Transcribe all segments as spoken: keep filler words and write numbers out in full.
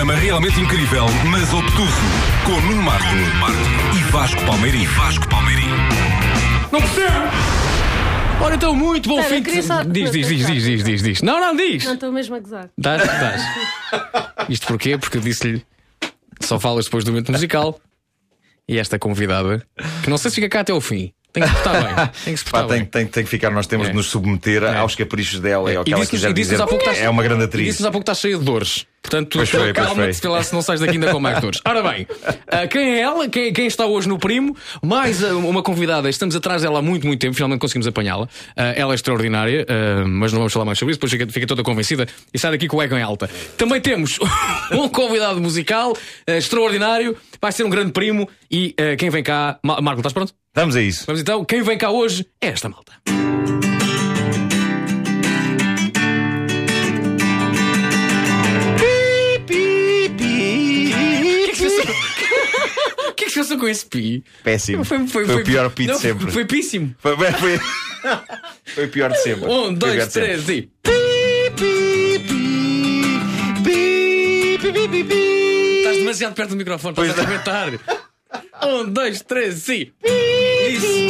programa realmente incrível, mas obtuso, com Nuno Marco e Vasco Palmeirim. Vasco Palmeirim. Não percebo! Ora, então, muito bom Espera, fim queria de... só- Diz, diz, diz, diz, diz, diz, diz. Não, não, diz. Não estou mesmo a gozar. Dás, dás. Isto porquê? Porque eu disse-lhe só falas depois do momento musical. E esta convidada, que não sei se fica cá até ao fim, tem que se portar bem. Tem que se portar Pá, tem, bem. tem, tem que ficar, nós temos É. de nos submeter É. aos caprichos dela e ao que E ela disse-nos- quiser e disse-nos dizer. há pouco que estás- É uma grande E atriz. disse-nos há pouco que estás cheia de dores. Portanto, Pois foi, pois calma-te, foi. se lá se não sais daqui ainda com mais dores. Ora bem, ah, quem é ela? Quem, quem está hoje no Primo? Mais ah, uma convidada, estamos atrás dela há muito, muito tempo, finalmente conseguimos apanhá-la. Ah, ela é extraordinária, ah, mas não vamos falar mais sobre isso, depois fica, fica toda convencida e sai daqui com o ego em alta. Também temos um convidado musical ah, extraordinário, vai ser um grande primo e ah, quem vem cá. Ma- Marco, estás pronto? Vamos a isso. Vamos então, quem vem cá hoje é esta malta. O que é que se passou com esse pi? Péssimo. Foi, o pior pi de não, sempre. Foi píssimo. Foi, foi, foi o pior de sempre. Um, Foi o pior dois, de sempre. três e. Estás demasiado perto do microfone, estás Pois a é. arrebentar. Um, dois, três e. Isso.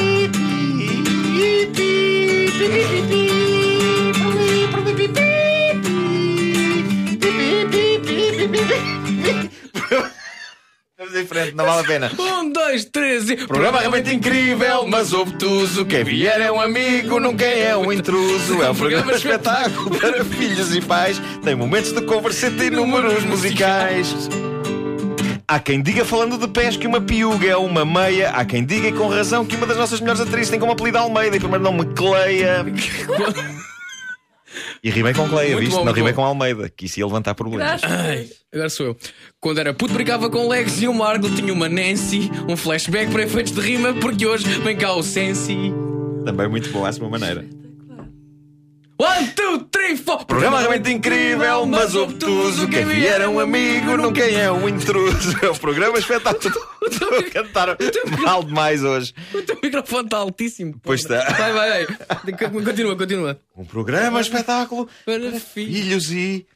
Vamos em frente, não vale a pena. Um, dois, três e. Programa realmente incrível, mas obtuso. Quem vier é um amigo, nunca é um intruso. É um programa espetáculo para filhos e pais. Tem momentos de conversa e números musicais. Há quem diga, falando de pés, que uma piuga é uma meia. Há quem diga, e com razão, que uma das nossas melhores atrizes tem como apelido Almeida. E primeiro nome Cleia. E rimei com Cleia, Muito viste? bom, Não muito rimei bom. com Almeida, que isso ia levantar problemas. Graças. Ai, agora sou eu. Quando era puto, brincava com Legs e o Marco tinha uma Nancy. Um flashback para efeitos de rima, porque hoje vem cá o Sensi. Também muito bom à sua maneira. One, two, three, four. Programa realmente incrível, mas obtuso. Quem vier é um amigo, nunca é um intruso. É um programa espetáculo. Estou a cantar mal demais hoje. O teu microfone está altíssimo. Pois está. Vai, vai, vai. Continua, continua. Um programa espetáculo Para filhos. filhos e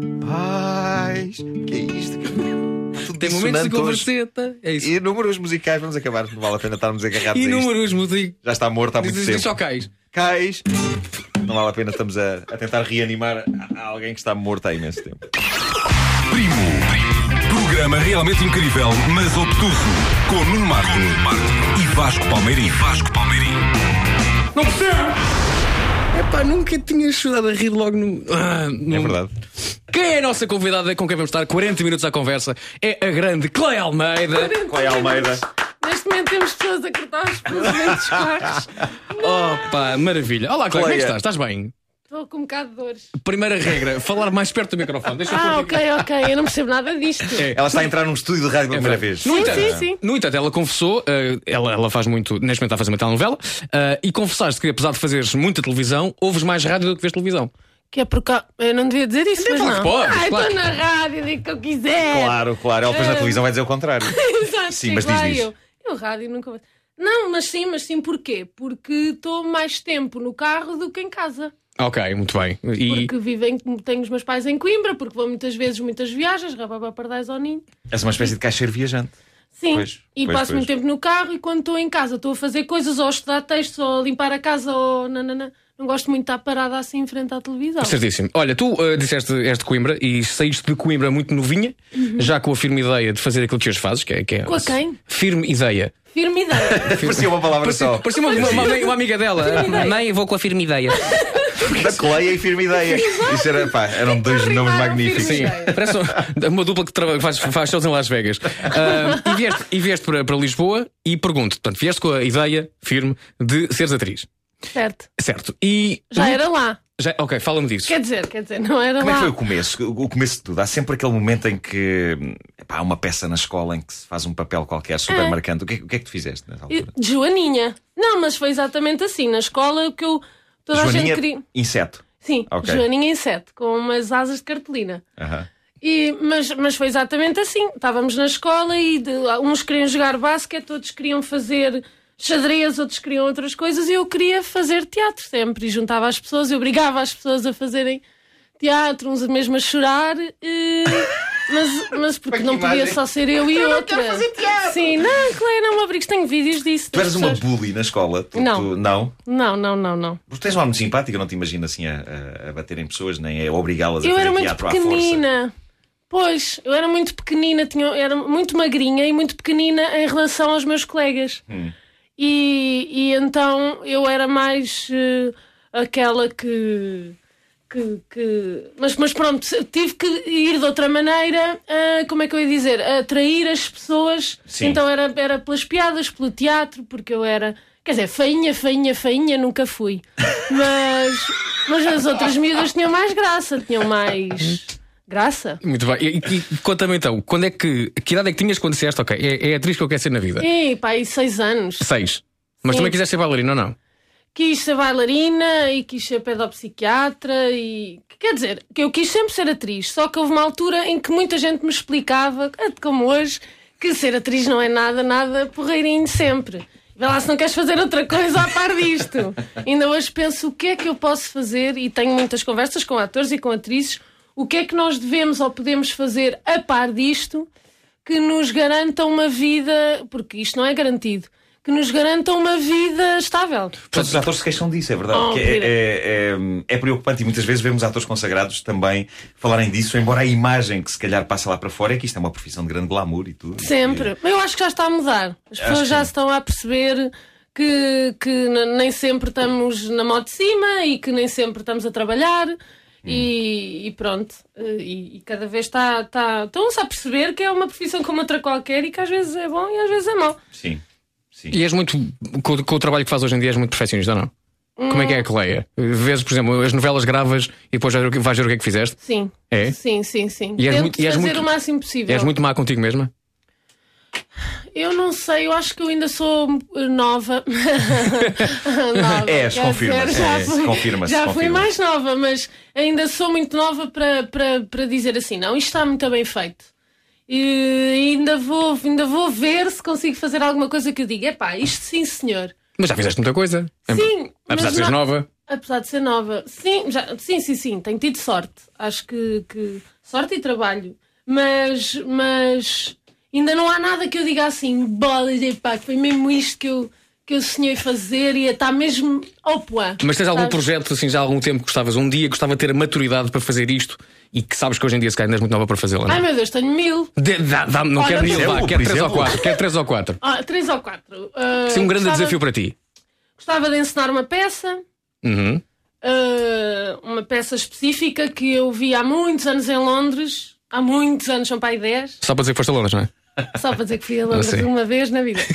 pais. Que é isto? Está tudo Tem momentos de dissonante hoje. converseta. É isso. E números musicais, vamos acabar. Não vale a pena estarmos agarrados E a isto. números, música. Já está morto há muito Diz, diz só tempo. cais. Cais. Não vale a pena, estamos a, a tentar reanimar a- a alguém que está morto há imenso tempo. Primo. Programa realmente incrível, mas obtuso, com Nuno Marco e Vasco Palmeirim. Vasco Palmeirim. Não percebo! Epá, nunca tinha chorado a rir logo no. Ah, no- É verdade. Quem é a nossa convidada com quem vamos estar quarenta minutos à conversa? É a grande Cleia Almeida. Cleia Almeida. Neste momento temos pessoas a cortar os pulsamentos dos carros. Opa, maravilha. Olá, Cleia, como é que Cleia. estás? Estás bem? Estou com um bocado de dores. Primeira regra, falar mais perto do microfone. Deixa eu Ah, pôr ok, ok. Eu não percebo nada disto. É. Ela está a entrar num estúdio de rádio pela primeira vez. No Sim, entanto, sim, sim. no entanto, ela confessou, eh, ela, ela faz muito, neste momento está a fazer uma telenovela, eh, e confessaste que apesar de fazeres muita televisão, ouves mais rádio do que vês televisão. Que é porque eu não devia dizer isso, mas claro não. que podes, ah, claro. estou na rádio, digo o que eu quiser. Claro, claro. Ela depois na É. televisão vai dizer o contrário. Exato, Sim, chego mas diz, lá e diz. Eu, eu rádio nunca vou. Não, mas sim, mas sim porquê? Porque estou mais tempo no carro do que em casa. Ok, muito bem. E Porque vivem, tenho os meus pais em Coimbra, porque vou muitas vezes, muitas viagens, rababa pardais ao ninho. És uma espécie de caixeiro viajante. Sim, Pois, e pois, passo pois. muito tempo no carro e quando estou em casa estou a fazer coisas, ou a estudar textos, ou a limpar a casa, ou nanana. Não gosto muito de estar parada assim em frente à televisão. certíssimo. Olha, tu uh, disseste és de Coimbra e saíste de Coimbra muito novinha, já com a firme ideia de fazer aquilo que hoje fazes, que é. Que é Com a quem? Firme ideia. Firme ideia. Parecia uma palavra só. Parecia uma, uma, uma- uma amiga dela. Firme ideia. Nem vou com a firme ideia. Da Cleia e firme ideia. Isso era, pá, eram dois Rimaram nomes firme magníficos. Sim, ideia. parece uma, uma dupla que traba- faz, faz shows em Las Vegas. Ah, e vieste, e vieste para, para Lisboa e pergunto: portanto, vieste com a ideia firme de seres atriz. Certo. Certo. E. Já era lá. Já, ok, fala-me disso. Quer dizer, quer dizer, não era Como é lá. que foi o começo? O começo de tudo. Há sempre aquele momento em que epá, há uma peça na escola em que se faz um papel qualquer super É. marcante. O que, é- o que é que tu fizeste nessa E- altura? De Joaninha. Não, mas foi exatamente assim. Na escola que eu. Toda a gente Joaninha, queria. inseto. Sim, Ok. Joaninha em sete, com umas asas de cartolina. Aham. E, mas, mas foi exatamente assim. Estávamos na escola e de- uns queriam jogar basquete, outros queriam fazer xadrez, outros queriam outras coisas, e eu queria fazer teatro sempre. E juntava as pessoas, e obrigava as pessoas a fazerem teatro, uns mesmo a chorar. E, Mas, mas porque Que não podia imagem. só ser eu e Eu não outra. quero fazer teatro. Sim, não, Cleia, não me obrigues, tenho vídeos disso. Tu das eras uma pessoas. bully na escola? Tu, Não. tu- não? Não, não, não, não. Porque tu és um homem simpático, eu não te imagino assim a, a, a bater em pessoas, nem a obrigá-las a Eu fazer era muito teatro à força. pequenina. Pois, eu era muito pequenina, tinha, era muito magrinha e muito pequenina em relação aos meus colegas. Hum. E, e então eu era mais eh, aquela que. que, que... Mas, mas pronto, tive que ir de outra maneira, a, como é que eu ia dizer? A atrair as pessoas. Sim. Então era, era pelas piadas, pelo teatro, porque eu era. Quer dizer, feinha, feinha, feinha, nunca fui. Mas, mas as outras miúdas tinham mais graça, tinham mais. Graça? Muito bem. E, e, e conta-me então, quando é que. Que idade é que tinhas quando disseste, ok, é, é a atriz que eu quero ser na vida? E pá, aí seis anos. Seis. Mas Sim. também quiseste ser bailarina ou não? Quis ser bailarina e quis ser pedopsiquiatra e. Quer dizer, que eu quis sempre ser atriz, só que houve uma altura em que muita gente me explicava, como hoje, que ser atriz não é nada, nada porreirinho sempre. Vê lá se não queres fazer outra coisa a par disto. Ainda hoje penso o que é que eu posso fazer e tenho muitas conversas com atores e com atrizes. O que é que nós devemos ou podemos fazer a par disto que nos garanta uma vida, porque isto não é garantido, que nos garanta uma vida estável. Todos os atores se queixam disso, é verdade. Oh, que é, querida. é, é, é preocupante e muitas vezes vemos atores consagrados também falarem disso, embora a imagem que se calhar passa lá para fora é que isto é uma profissão de grande glamour e tudo. Sempre. Eu acho que já está a mudar. As Acho pessoas que já sim. se estão a perceber que, que n- nem sempre estamos na moto de cima e que nem sempre estamos a trabalhar. E, e pronto, e, e cada vez está, está, estão-se a perceber que é uma profissão como outra qualquer e que às vezes é bom e às vezes é mau. Sim, sim. E és muito. Com, com o trabalho que faz hoje em dia, és muito perfeccionista ou não? Como é que é a Cleia? Vezes, por exemplo, as novelas gravas e depois vais ver o que- vais ver o que é que fizeste? Sim, É? sim, sim, sim. E és Tento muito- e és fazer muito- o máximo possível. E és muito má contigo mesma? Eu não sei, eu acho que eu ainda sou uh, nova. nova És, quer confirma-se, dizer, já é, fui- confirma-se, Já fui confirma-se. mais nova, mas ainda sou muito nova para, para, para dizer assim: não, isto está muito bem feito. E ainda vou, ainda vou ver se consigo fazer alguma coisa que eu diga: epá, isto sim, senhor. Mas já fizeste muita coisa. Sim, Apesar mas de seres não- nova. Apesar de ser nova, sim, já, sim, sim, sim, tenho tido sorte. Acho que, que sorte e trabalho, mas, mas ainda não há nada que eu diga assim, bola, pá, foi mesmo isto que eu, que eu sonhei fazer e está mesmo ao poá. Mas tens algum sabes? projeto assim já há algum tempo que gostavas? Um dia gostava de ter a maturidade para fazer isto e que sabes que hoje em dia se calhar ainda és muito nova para fazê-la, não? Ai meu Deus, tenho mil. De- dá- dá- não Olha, quero por mil, vá, exemplo, quero por três ou exemplo. quatro. Quero três ou quatro. Ah, três ou quatro. Ah, Isso é um grande gostava- desafio para ti. Gostava de ensinar uma peça. Uhum. Uh, uma peça específica que eu vi há muitos anos em Londres. Há muitos anos, são para aí dez. Só para dizer que foste a Londres, não é? Só para dizer que fui a Londres Ah, sim. uma vez na vida.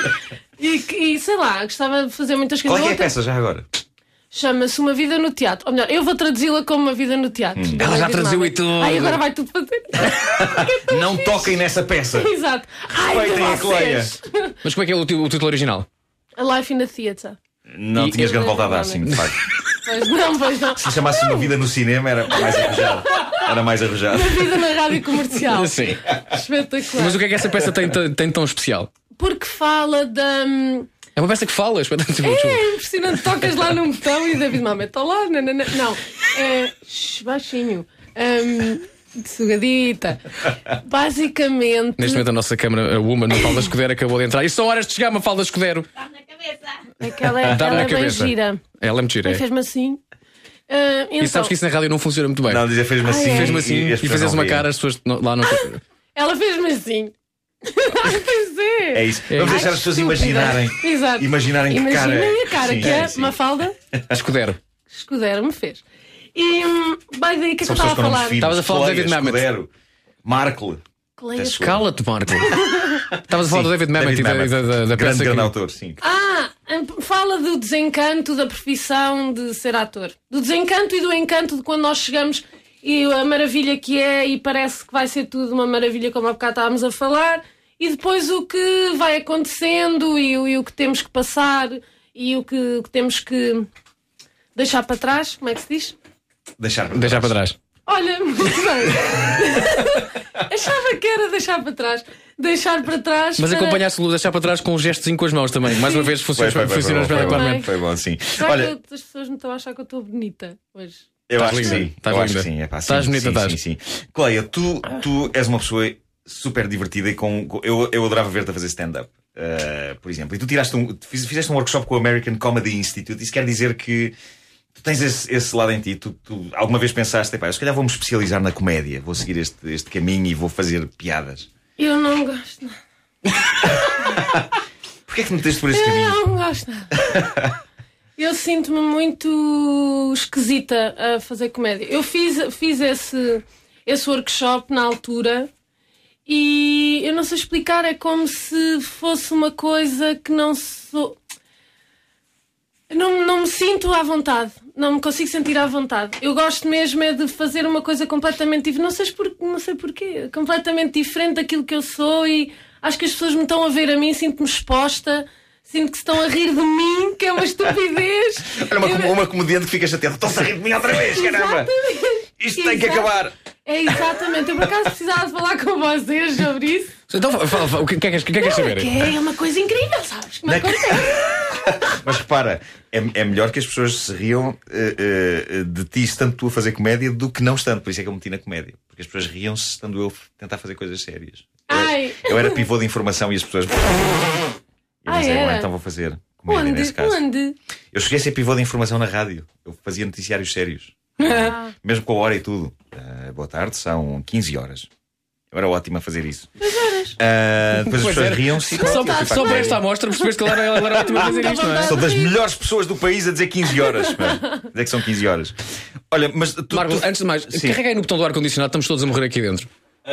e, que- e sei lá, gostava de fazer muitas Qual coisas. é que é a Outra- peça já agora? Chama-se Uma Vida no Teatro. Ou melhor, eu vou traduzi-la como Uma Vida no Teatro. Hum. Da Ela já Lady traduziu Mama. e tudo. Ai, agora vai tudo fazer. Não toquem nessa peça! Exato. Ai, de Respeitem a vocês. Mas como é que é o, ti- o título original? A Life in the Theatre. Não E- tinhas grande volta a dar, Realmente. sim, de facto. Pois não, pois não. Se chamasse uma vida no cinema era mais arrojado. Era mais arrojado. Uma Vida na rádio comercial. Sim. Espetacular. Mas o que é que essa peça tem, tem, tem tão especial? Porque fala da. hum, É uma peça que fala, espetáculo. É impressionante, tocas lá num botão e David Mamet está lá. Não, não, não. não. É, shh, baixinho. Um, sugadita. Basicamente. Neste momento a nossa câmara, a Woman, a Falda Escudero, acabou de entrar. E são horas de chegar uma Falda Escudero. Aquela é, Dá-me ela na é bem cabeça. gira. Ela é muito gira. E É. fez-me assim. Ah, então, E sabes que isso na rádio não funciona muito bem. Não, dizer fez-me assim. é. Fez-me assim e, e, as pessoas fazes não uma riem. cara, as pessoas não- lá não. Ela fez-me assim. Pois é. É isso. Vamos deixar as pessoas Estúpida. imaginarem. Exato. Imaginarem que cara. Imaginem a cara Sim, que é é, sim. uma falda Escudero. escudero me fez. E hum, vai daí que é que São eu pessoas estava com a nomes falar. finos. Estavas a falar do Cleia, David Mamet. Escudero, Markle. Colegas. Peço- Cala-te, Marco. Estavas a falar do David Mamet e da, Mamet. da, da, da grande, peça grande que... autor, sim. Ah, fala do desencanto da profissão de ser ator. Do desencanto e do encanto de quando nós chegamos e a maravilha que é e parece que vai ser tudo uma maravilha, como há bocado estávamos a falar, e depois o que vai acontecendo e, o- e o que temos que passar e o que, o que temos que deixar para trás. Como é que se diz? Deixar para Deixar para trás. trás. Olha, muito bem. Achava que era deixar para trás. Deixar para trás. Mas para... acompanhaste o deixar para trás com um gestozinho com as mãos também. Mais uma vez Foi, funciona, foi, foi, funciona foi bom, foi bom. espetacularmente. Foi bom, sim. Será Olha, que as pessoas não estão a achar que eu estou bonita hoje? Eu Estás acho que linda. sim. Estás Eu acho linda. que sim. É pá, sim, Estás bonita, sim, estás. sim, sim. Cleia, tu, tu és uma pessoa super divertida e com. com- eu, eu adorava ver-te a fazer stand-up, uh, por exemplo. E tu tiraste um, fiz- fizeste um workshop com o American Comedy Institute. Isso quer dizer que tu tens esse, esse lado em ti. Tu, tu alguma vez pensaste, epá, eu se calhar vou-me especializar na comédia, vou seguir este, este caminho e vou fazer piadas. Eu não gosto nada. Porquê é que te meteste por esse Eu caminho? não gosto nada. Eu sinto-me muito esquisita a fazer comédia. Eu fiz, fiz esse, esse workshop na altura e eu não sei explicar, é como se fosse uma coisa que não sou. Não, não me sinto à vontade, não me consigo sentir à vontade. Eu gosto mesmo é de fazer uma coisa completamente diferente, não sei, por, não sei porquê, completamente diferente daquilo que eu sou e acho que as pessoas me estão a ver a mim, sinto-me exposta. Sinto que se estão a rir de mim, que é uma estupidez. Olha, uma, Eu- uma comediante que fica chateada. Estão-se a rir de mim outra vez, caramba! Exatamente. Isto tem que Exato. acabar. É exatamente. Eu por acaso precisava de falar com vocês sobre isso. Então, fala, fala, o que é que queres, o que é que queres saber? Que é uma coisa incrível, sabes? Que me Não é que- acontece. Mas repara, é, é melhor que as pessoas se riam eh, eh, de ti estando tu a fazer comédia do que não estando. Por isso é que eu meti na comédia. Porque as pessoas riam-se estando eu a tentar fazer coisas sérias. Eu, Ai. eu era pivô de informação e as pessoas. Eu Ah, dizia, era? "Bom, então vou fazer comédia nesse Onde? caso." Onde? Eu cheguei a ser pivô de informação na rádio. Eu fazia noticiários sérios. Ah. Mesmo com a hora e tudo. Ah, boa tarde, são quinze horas. Eu era ótimo a fazer isso. Ah, depois as Pois pessoas era. riam-se. e Só, pronto, eu fui para a só para comédia. esta amostra percebeste que ela era, ela era ótima a fazer isto, não é? Sou das melhores pessoas do país a dizer quinze horas. pá. Dizer que são quinze horas. Olha, mas tu, Marcos, tu- antes de mais, Sim. carrega aí no botão do ar-condicionado, estamos todos a morrer aqui dentro.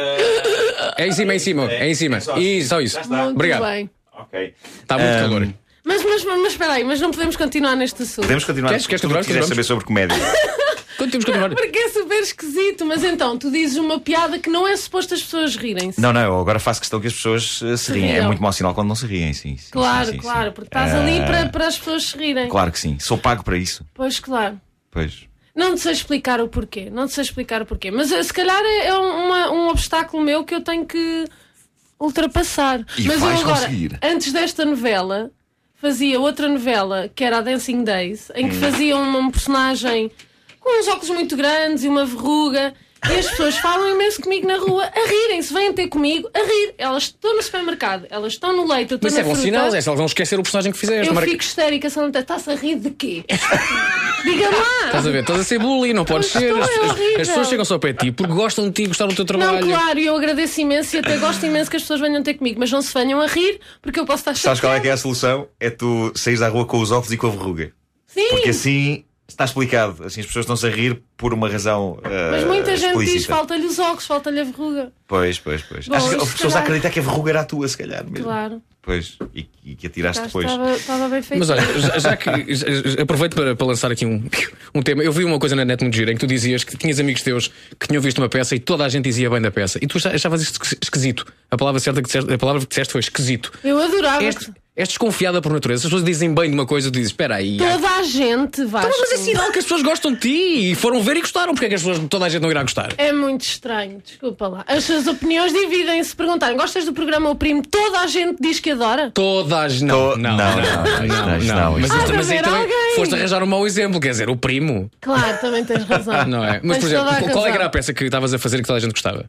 É em cima, é em cima, é em cima. é só- Isso, só isso. Já está. Muito Obrigado. bem. Ok. Está muito Ahm, calor. Mas, mas, mas espera aí, mas não podemos continuar neste assunto. Podemos continuar. Queres- queres Tudo o continuar? que quiseres Continuamos? saber sobre comédia. Quando temos que continuar. Porque é super esquisito. Mas então, tu dizes uma piada que não é suposto as pessoas rirem-se. Não, não, eu agora faço questão que as pessoas eh, se Se riem. É riam. muito mau sinal quando não se riem, sim. sim, Claro, sim, sim, claro, sim. porque estás ali Ah, para, para as pessoas se rirem. Claro que sim. Sou pago para isso. Pois, claro. Pois. Não te sei explicar o porquê. Não te sei explicar o porquê. Mas eh, se calhar é, é uma- um obstáculo meu que eu tenho que ultrapassar. E Mas vais eu agora, conseguir. antes desta novela, fazia outra novela que era a Dancing Days, em Hum. que fazia uma, um personagem com uns óculos muito grandes e uma verruga. E as pessoas falam imenso comigo na rua, a rirem-se, vêm ter comigo, a rir. Elas estão no supermercado, elas estão no leite, eu estou Mas isso na é bom fruta. sinal, é se elas vão esquecer o personagem que fizeste. Eu Marca- fico histérica, se ela não está-se a rir de quê? Diga-me lá! Estás a ver? Estás a ser bully, não podes Mas ser. estou, As, é as- horrível. as pessoas chegam só para ti porque gostam de ti, gostaram do teu trabalho. Não, claro, e eu agradeço imenso e até gosto imenso que as pessoas venham ter comigo, mas não se venham a rir, porque eu posso estar Sabes qual é que é chateada. a solução? É tu saís à rua com os óculos e com a verruga. Sim, Porque assim está explicado. Assim as pessoas estão-se a rir por uma razão. ah, mas muita gente diz, explícita. falta-lhe os óculos, falta-lhe a verruga. Pois, pois, pois. Bom, Acho que se as pessoas calhar- acreditam que a verruga era a tua, se calhar. Mesmo. Claro, Pois. E, e que atiraste já depois. estava, estava bem feito. Mas olha, já, já que já- já- aproveito para, para lançar aqui um, um tema. Eu vi uma coisa na net muito gira em que tu dizias que tinhas amigos teus que tinham visto uma peça e toda a gente dizia bem da peça. E tu achavas isto esquisito. A palavra certa que disseste, a palavra que disseste foi esquisito. Eu adorava. És, és desconfiada por natureza. As pessoas dizem bem de uma coisa e tu dizes, espera aí. ah, Toda a gente, Vasco. Então, mas é sinal que as pessoas gostam de ti e foram ver e gostaram. Porque é que as pessoas, toda a gente não irá gostar? É muito estranho, desculpa lá. As suas opiniões dividem-se. Se perguntarem, gostas do programa O Primo? Toda a gente diz que adora. Toda a gente. Não, To- não, não, não, não, não, não, isto não, não, Mas, isto isto- não. mas aí Há de também haver alguém. foste arranjar um mau exemplo, quer dizer, o primo. Claro, também tens razão. Não é? Mas, Tens por exemplo, toda a qual é que razão. era a peça que estavas a fazer que toda a gente gostava?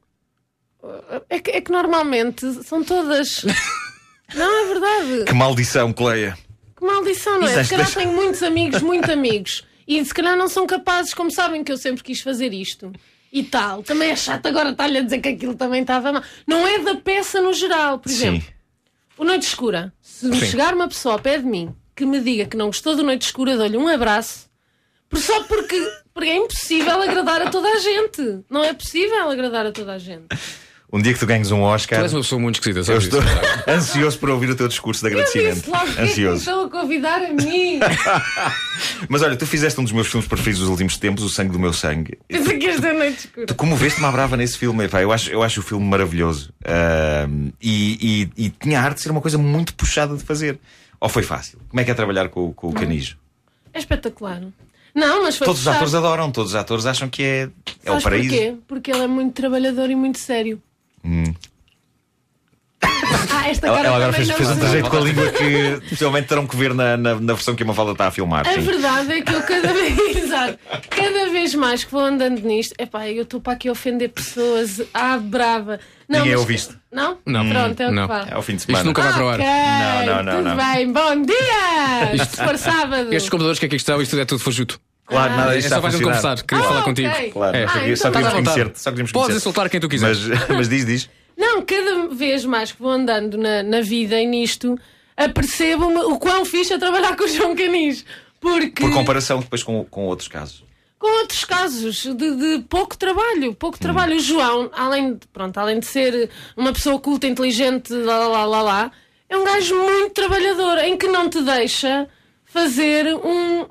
É que, é que normalmente são todas. Não, é verdade. Que maldição, Cleia. Que maldição, não é? Deixa- Se calhar deixa- tenho muitos amigos, muito amigos. E se calhar não são capazes, como sabem que eu sempre quis fazer isto. E tal. Também é chato agora estar-lhe a dizer que aquilo também estava mal. Não é da peça no geral. Por exemplo, Sim. o Noite Escura. Se me Sim. chegar uma pessoa ao pé de mim que me diga que não gostou do Noite Escura, eu dou-lhe um abraço. Por- Só porque, porque é impossível agradar a toda a gente. Não é possível agradar a toda a gente. Um dia que tu ganhes um Tu Oscar, és uma pessoa muito esquisita, eu sabes estou isso? ansioso para ouvir o teu discurso de Eu agradecimento. disse logo que é que me Ansioso. estão a convidar a mim. Mas olha, tu fizeste um dos meus filmes preferidos dos últimos tempos, O Sangue do Meu Sangue. Pensa que esta Noite Escura. Tu comoveste-me à brava nesse filme. Epá, eu, acho, eu acho o filme maravilhoso. Ahm, e, e- e tinha a arte de ser uma coisa muito puxada de fazer. Ou foi fácil? Como é que é trabalhar com, com o Canijo? É espetacular. Não, mas foi Todos os puxado. atores adoram, todos os atores acham que é, é o Sabes paraíso. porquê? Porque ele é muito trabalhador e muito sério. Hum. Ah, esta Ela, cara ela agora também fez, não fez um se- trejeito com a língua que possivelmente terão que ver na, na, na versão que a Mafalda está a filmar. A Sim. verdade é que eu cada vez, exato, cada vez mais que vou andando nisto, epá, eu estou para aqui ofender pessoas à brava. Não, Ninguém mas- ouviste? Não? Não. Pronto, é o Não. que vale. É ao fim de Isto semana. nunca vai para o ar. Ok, Não, não, não, tudo não. bem, bom dia! Se for sábado. Estes computadores que aqui estão, isto tudo é tudo fajuto. Claro, nada É disto só está a vais funcionar. conversar, queria Ah, falar ok. contigo. Claro, É. só, Ah, queria- só então queríamos tá bom. conhecer-te. Só queríamos Podes conhecer-te. insultar quem tu quiseres. Mas, mas diz, diz. Não, cada vez mais que vou andando na, na vida e nisto, apercebo-me o quão fixe é trabalhar com o João Canis. Porque. Por comparação depois com, com outros casos. Com outros casos de, de pouco trabalho, pouco trabalho. O João, além de, pronto, além de ser uma pessoa culta, inteligente, lá, lá, lá, lá, é um gajo muito trabalhador, em que não te deixa fazer um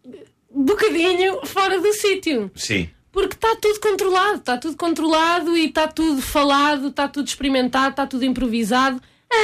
bocadinho fora do sítio. Sim. Porque está tudo controlado, está tudo controlado e está tudo falado, está tudo experimentado, está tudo improvisado.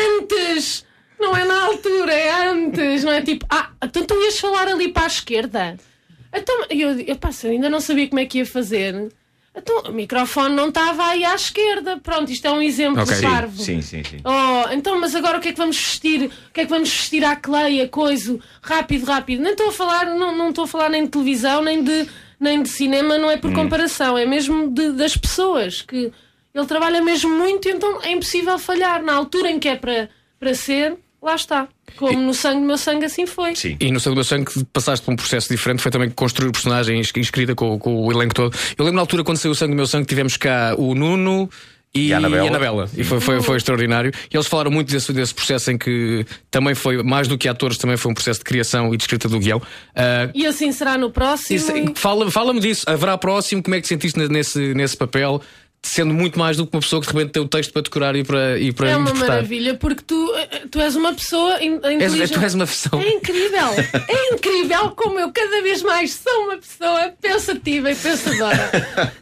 Antes! Não é na altura, é antes, não é tipo, ah, então tu ias falar ali para a esquerda. Então, eu, eu, passo, eu ainda não sabia como é que ia fazer. Então, o microfone não estava aí à esquerda. Pronto, isto é um exemplo Ok. de parvo. Sim, sim, sim. Oh, então, mas agora o que é que vamos vestir? O que é que vamos vestir à Cleia? Coisa, rápido, rápido. Nem estou a falar, não, não estou a falar nem de televisão, nem de, nem de cinema, não é por comparação, é mesmo de, das pessoas, que ele trabalha mesmo muito, então é impossível falhar. Na altura em que é para, para ser, lá está. Como no sangue do meu sangue, assim foi. Sim. E no Sangue do Meu Sangue passaste por um processo diferente, foi também construir personagens escrita com, com o elenco todo. Eu lembro na altura quando saiu o Sangue do Meu Sangue, tivemos cá o Nuno e, E a Anabela. e, a Anabela. E foi, foi, foi extraordinário. E eles falaram muito desse, desse processo em que também foi, mais do que atores, também foi um processo de criação e de escrita do guião. Ah, E assim será no próximo. isso- e- fala, fala-me disso. Haverá próximo? Como é que te sentiste nesse, nesse papel? Sendo muito mais do que uma pessoa que de repente tem o texto para decorar e para, e para É uma interpretar. maravilha, porque tu, tu és uma pessoa in- És, inteligente. tu és uma versão. É incrível, é incrível como eu cada vez mais sou uma pessoa pensativa e pensadora.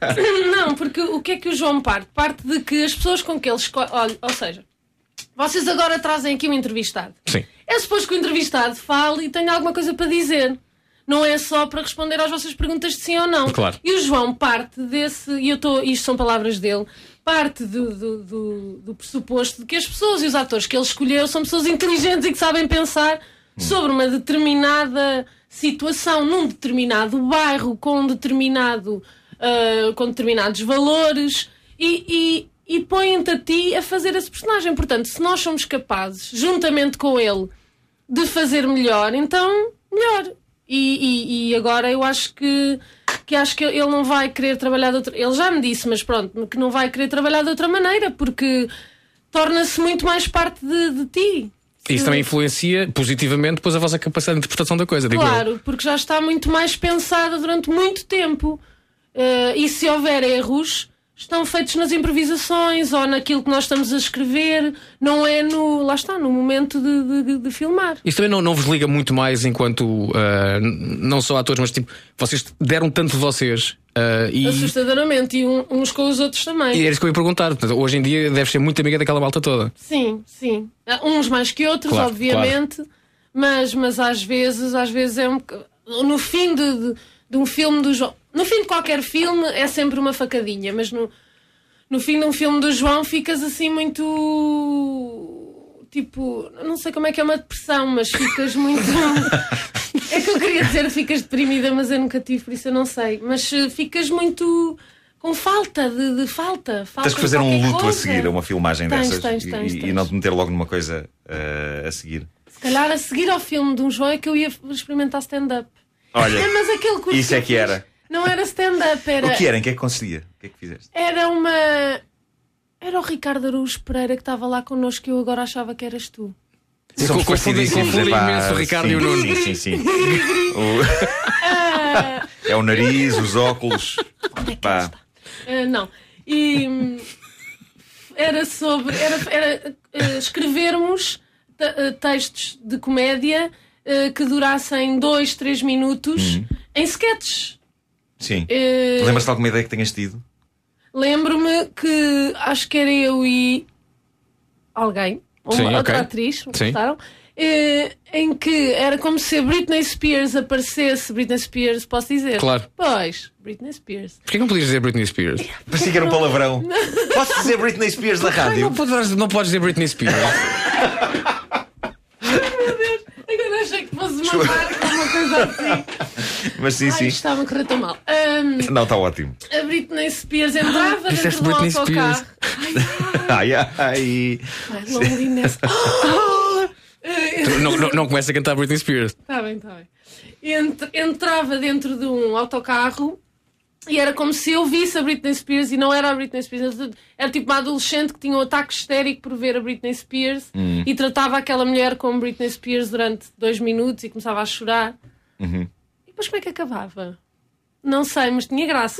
Não, porque o que é que o João parte? Parte de que as pessoas com que ele escolhe. Olha, ou seja, vocês agora trazem aqui um entrevistado. Sim. É suposto que o entrevistado fale e tenha alguma coisa para dizer. Não é só para responder às vossas perguntas de sim ou não. Claro. E o João parte desse, e eu estou, isto são palavras dele, parte do, do, do, do pressuposto de que as pessoas e os atores que ele escolheu são pessoas inteligentes e que sabem pensar sobre uma determinada situação, num determinado bairro, com um determinado, ah, com determinados valores, e, e, e põem-te a ti a fazer esse personagem. Portanto, se nós somos capazes, juntamente com ele, de fazer melhor, então melhor. E, e, e agora eu acho que, que acho que ele não vai querer trabalhar de outra. Ele já me disse, mas pronto, que não vai querer trabalhar de outra maneira, porque torna-se muito mais parte de, de ti. Isso também influencia positivamente depois a vossa capacidade de interpretação da coisa, digo eu. Claro, porque já está muito mais pensada durante muito tempo. Eh, e se houver erros, estão feitos nas improvisações ou naquilo que nós estamos a escrever, não é no. Lá está, no momento de, de, de filmar. Isso também não, não vos liga muito mais enquanto ah, n- não só atores, mas tipo, vocês deram tanto de vocês ah, e, Assustadoramente, e um- uns com os outros também. e era isso que eu ia perguntar. Portanto, hoje em dia deve ser muito amiga daquela malta toda. Sim, sim. Há uns mais que outros, Claro, obviamente, mas, mas às vezes, às vezes é um boc- no fim de, de, de um filme do João. No fim de qualquer filme é sempre uma facadinha, mas no, no fim de um filme do João ficas assim muito. Tipo, não sei como é que é uma depressão, mas ficas muito. É que eu queria dizer ficas deprimida, mas eu nunca tive, por isso eu não sei. Mas eh, ficas muito com falta de, de falta. falta Tens que fazer de um qualquer luto a coisa. seguir a uma filmagem Tens, dessas tens, e- tens, e, tens. e não te meter logo numa coisa uh, a seguir. Se calhar a seguir ao filme de um João é que eu ia experimentar stand-up. Olha, É, mas aquele curso isso é eu que fiz era. Não era stand-up, era. O que era? Em que é que consistia? O que é que fizeste? Era uma. Era o Ricardo Araújo Pereira que estava lá connosco que eu agora achava que eras tu. Somos confundi- parecidíssimos, confundi epá, imenso o Ricardo sim, e o Nuno. Sim, sim, sim. O- É o nariz, os óculos. Pá. Ah, não. E. hum, Era sobre. Era, era ah, escrevermos te- ah, textos de comédia ah, que durassem dois, três minutos em sketches. Sim. Eh, Lembras-te de alguma ideia que tenhas tido? Lembro-me que acho que era eu e alguém, uma Sim, outra ok. atriz, Sim. gostaram, eh, em que era como se a Britney Spears aparecesse. Britney Spears, posso dizer? Claro. Pois, Britney Spears. Porquê que não podias dizer Britney Spears? Parecia que era um palavrão. Posso dizer Britney Spears da Ai, rádio? não, podes, não podes dizer Britney Spears. Agora achei que fosse uma marca, uma coisa assim. Mas sim, Ai, sim. isto estava a correr tão mal. Ahm, Não, está ótimo. a Britney Spears entrava Disseste dentro de um Britney autocarro. Spears. Ai, ai. Ai, loneliness. não, não, não começa a cantar Britney Spears. Está bem, está bem. Ent- entrava dentro de um autocarro e era como se eu visse a Britney Spears e não era a Britney Spears. Era tipo uma adolescente que tinha um ataque histérico por ver a Britney Spears Hum. e tratava aquela mulher como Britney Spears durante dois minutos e começava a chorar. Uhum. E depois como é que acabava? Não sei, mas tinha graça.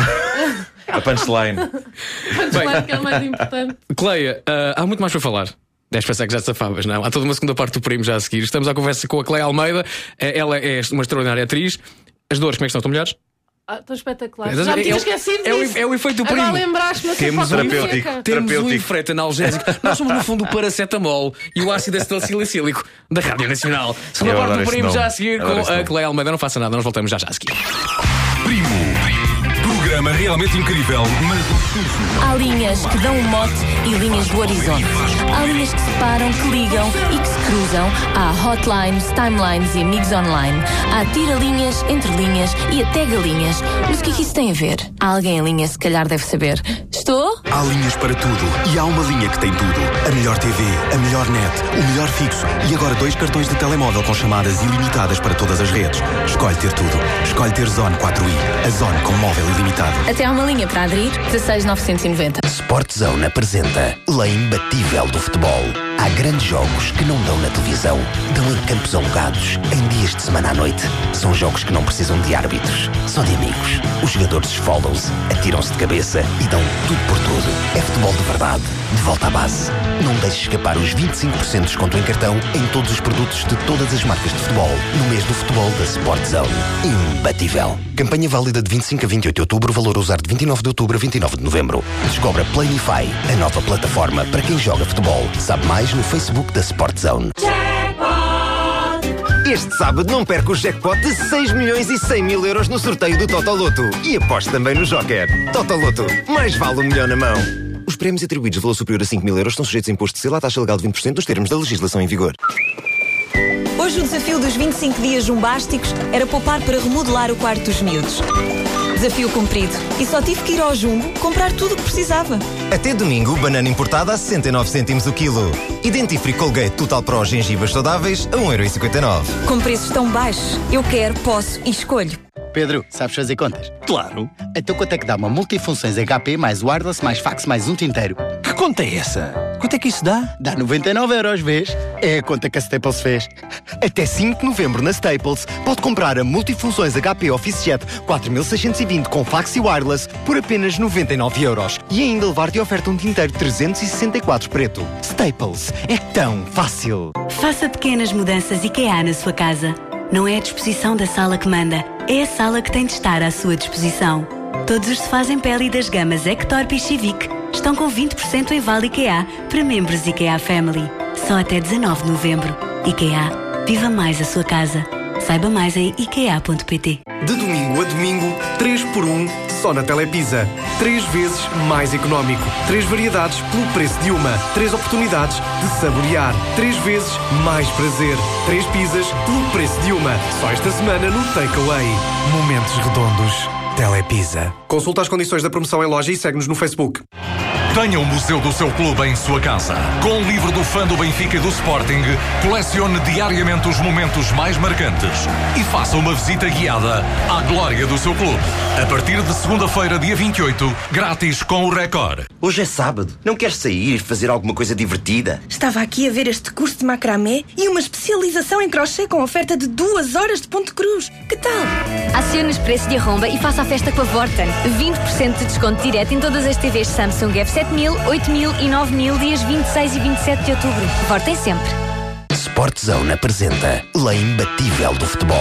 A punchline. Antes mais que é o mais importante. Cleia, ah, há muito mais para falar. Deves pensar que já te safavas, não? Há toda uma segunda parte do primo já a seguir. Estamos à conversa com a Cleia Almeida. Eh, Ela é uma extraordinária atriz. As dores, como é que estão? Estão melhores? Ah, estou espetacular. É, Já me tinha é o- esquecido é o- disso. é o efeito do Agora primo. lembraste-me a Temos ser um terapêutico. seca. Temos um Terapêutico. efeito analgésico. Nós somos, no fundo, o paracetamol e o ácido acetilsalicílico da Rádio Nacional. Segunda Eu parte adoro do esse primo nome. já a seguir Adoro com esse a nome. Cleia Almeida. Não faça nada, nós voltamos já já a seguir. Primo. Programa realmente incrível, mas obtuso. Há linhas que dão um mote e linhas do horizonte. Há linhas que separam, que ligam e que se cruzam. Há hotlines, timelines e amigos online. Há tira-linhas, entre-linhas e até galinhas. Mas o que é que isso tem a ver? Há alguém em linha, se calhar deve saber. Estou? Há linhas para tudo e há uma linha que tem tudo. A melhor T V, a melhor net, o melhor fixo e agora dois cartões de telemóvel com chamadas ilimitadas para todas as redes. Escolhe ter tudo. Escolhe ter Zone quatro i. A Zone com móvel ilimitado. Até há uma linha para aderir. dezasseis mil novecentos e noventa. Sportzone apresenta Lei Imbatível do Futebol. Há grandes jogos que não dão na televisão, dão em campos alugados, em dias de semana à noite. São jogos que não precisam de árbitros, só de amigos. Os jogadores esfolam-se, atiram-se de cabeça e dão tudo por tudo. É futebol de verdade, de volta à base. Não deixe escapar os vinte e cinco por cento de desconto em cartão em todos os produtos de todas as marcas de futebol, no mês do futebol da Sportzone. Imbatível. Campanha válida de vinte e cinco a vinte e oito de outubro, valor a usar de vinte e nove de outubro a vinte e nove de novembro. Descobre a Planify, a nova plataforma para quem joga futebol. Sabe mais no Facebook da Sportzone. Este sábado não perca o jackpot de seis milhões e cem mil euros no sorteio do Totoloto. E aposte também no Joker. Totoloto, mais vale um milhão na mão. Os prémios atribuídos de valor superior a cinco mil euros estão sujeitos a imposto de selo à taxa legal de vinte por cento nos termos da legislação em vigor. Hoje o desafio dos vinte e cinco dias jumbásticos era poupar para remodelar o quarto dos miúdos. Desafio cumprido. E só tive que ir ao Jumbo comprar tudo o que precisava. Até domingo, banana importada a sessenta e nove cêntimos o quilo. E dentífrico Colgate Total Pro gengivas saudáveis a um euro e cinquenta e nove. Com preços tão baixos, eu quero, posso e escolho. Pedro, sabes fazer contas? Claro. Então quanto é que dá uma multifunções H P mais wireless mais fax mais um tinteiro? Que conta é essa? Quanto é que isso dá? Dá noventa e nove euros, vês? É a conta que a Staples fez. Até cinco de novembro na Staples pode comprar a multifunções H P OfficeJet quatro mil seiscentos e vinte com fax e wireless por apenas noventa e nove euros. E ainda levar-te oferta um tinteiro trezentos e sessenta e quatro preto. Staples. É tão fácil. Faça pequenas mudanças IKEA na sua casa. Não é a disposição da sala que manda, é a sala que tem de estar à sua disposição. Todos os sofás em pele das gamas Ectorp e Civic estão com vinte por cento em vale IKEA para membros IKEA Family. Só até dezanove de novembro. IKEA. Viva mais a sua casa. Saiba mais em ikea ponto pt. De domingo a domingo, três por um, só na Telepisa. Três vezes mais económico. Três variedades pelo preço de uma. Três oportunidades de saborear. Três vezes mais prazer. Três pizzas pelo preço de uma. Só esta semana no Takeaway. Momentos redondos. Telepisa. Consulta as condições da promoção em loja e segue-nos no Facebook. Tenha o museu do seu clube em sua casa. Com o livro do fã do Benfica e do Sporting, colecione diariamente os momentos mais marcantes e faça uma visita guiada à glória do seu clube. A partir de segunda-feira, dia vinte e oito, grátis com o Record. Hoje é sábado. Não queres sair e fazer alguma coisa divertida? Estava aqui a ver este curso de macramé e uma especialização em crochê com oferta de duas horas de ponto cruz. Que tal? Acione os preços de arromba e faça a festa com a Vorten. vinte por cento de desconto direto em todas as T Vs Samsung F sete mil, oito mil e nove mil, dias vinte e seis e vinte e sete de outubro. Vortem sempre. Sportzone apresenta Lei Imbatível do Futebol.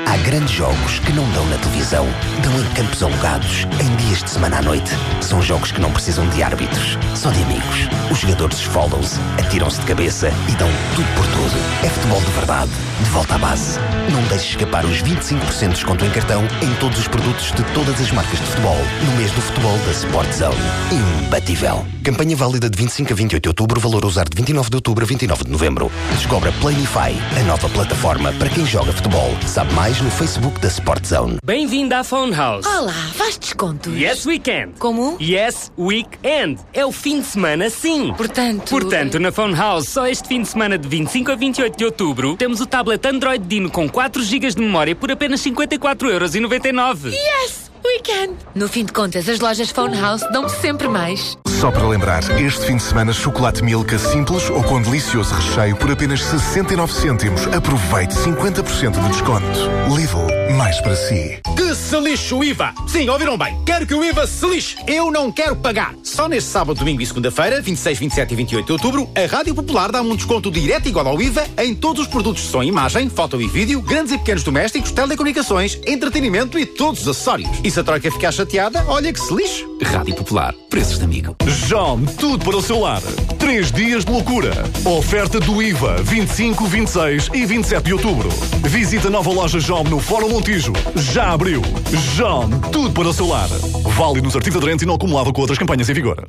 Há grandes jogos que não dão na televisão, dão em campos alugados, em dias de semana à noite. São jogos que não precisam de árbitros, só de amigos. Os jogadores esfolam-se, atiram-se de cabeça e dão tudo por tudo. É futebol de verdade, de volta à base. Não deixes escapar os vinte e cinco por cento de desconto em cartão em todos os produtos de todas as marcas de futebol, no mês do futebol da Sport Zone. Imbatível. Campanha válida de vinte e cinco a vinte e oito de outubro, valor a usar de vinte e nove de outubro a vinte e nove de novembro. Descobre a Planify, a nova plataforma para quem joga futebol. Sabe mais no Facebook da Sport Zone. Bem-vindo à Phone House. Olá, faz descontos? Yes Weekend. Como? Yes Weekend. É o fim de semana, sim. Portanto... Portanto, na Phone House, só este fim de semana de vinte e cinco a vinte e oito de outubro, temos o tablet Android Dino com quatro gigas de memória por apenas cinquenta e quatro euros e noventa e nove. Yes Weekend. No fim de contas, as lojas Phone House dão sempre mais. Só para lembrar, este fim de semana chocolate Milka simples ou com delicioso recheio por apenas sessenta e nove cêntimos. Aproveite cinquenta por cento de desconto. Lidl, mais para si. Que se lixe o I V A! Sim, ouviram bem. Quero que o I V A se lixe. Eu não quero pagar. Só neste sábado, domingo e segunda-feira, vinte e seis, vinte e sete e vinte e oito de outubro, a Rádio Popular dá-me um desconto direto igual ao I V A em todos os produtos de som e imagem, foto e vídeo, grandes e pequenos domésticos, telecomunicações, entretenimento e todos os acessórios. E se a troika ficar chateada, olha que se lixe. Rádio Popular. Preços de amigo. Jom, tudo para o seu lar. Três dias de loucura. Oferta do I V A, vinte e cinco, vinte e seis e vinte e sete de outubro. Visita a nova loja Jom no Fórum Montijo. Já abriu. Jom, tudo para o seu lar. Válido nos artigos aderentes e não acumulado com outras campanhas em vigor.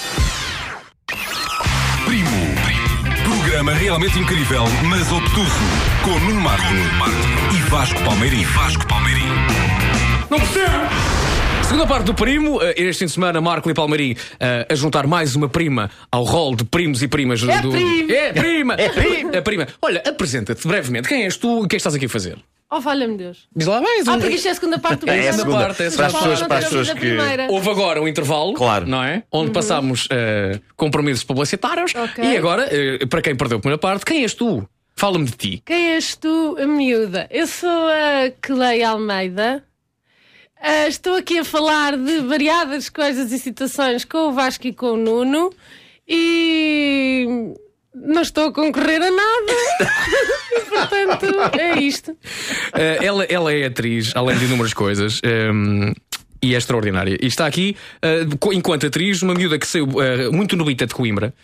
Primo. Programa realmente incrível, mas obtuso. Com Nuno Marco e Vasco Palmeirim. Vasco Palmeirim. Não percebo! Segunda parte do Primo, este fim de semana, Marco e Palmeirim uh, a juntar mais uma prima ao rol de primos e primas do. É do... primo. É prima! É primo! A prima. Olha, apresenta-te brevemente. Quem és tu e o que é que estás aqui a fazer? Oh, valha-me Deus. Diz lá mais. Ah, porque isto é a segunda parte do É, é a programa. segunda parte. É a Para as segunda pessoas, parte. para as pessoas que... Houve agora um intervalo, Claro. não é? Onde Uhum. passámos uh, compromissos publicitários. Ok. E agora, uh, para quem perdeu a primeira parte, quem és tu? Fala-me de ti. Quem és tu, a miúda? Eu sou a Cleia Almeida. Ah, estou aqui a falar de variadas coisas e situações com o Vasco e com o Nuno. E não estou a concorrer a nada. E, portanto, é isto. Uh, ela, ela é atriz, além de inúmeras coisas. Um, E é extraordinária. E está aqui, uh, enquanto atriz, uma miúda que saiu uh, muito nobita de Coimbra.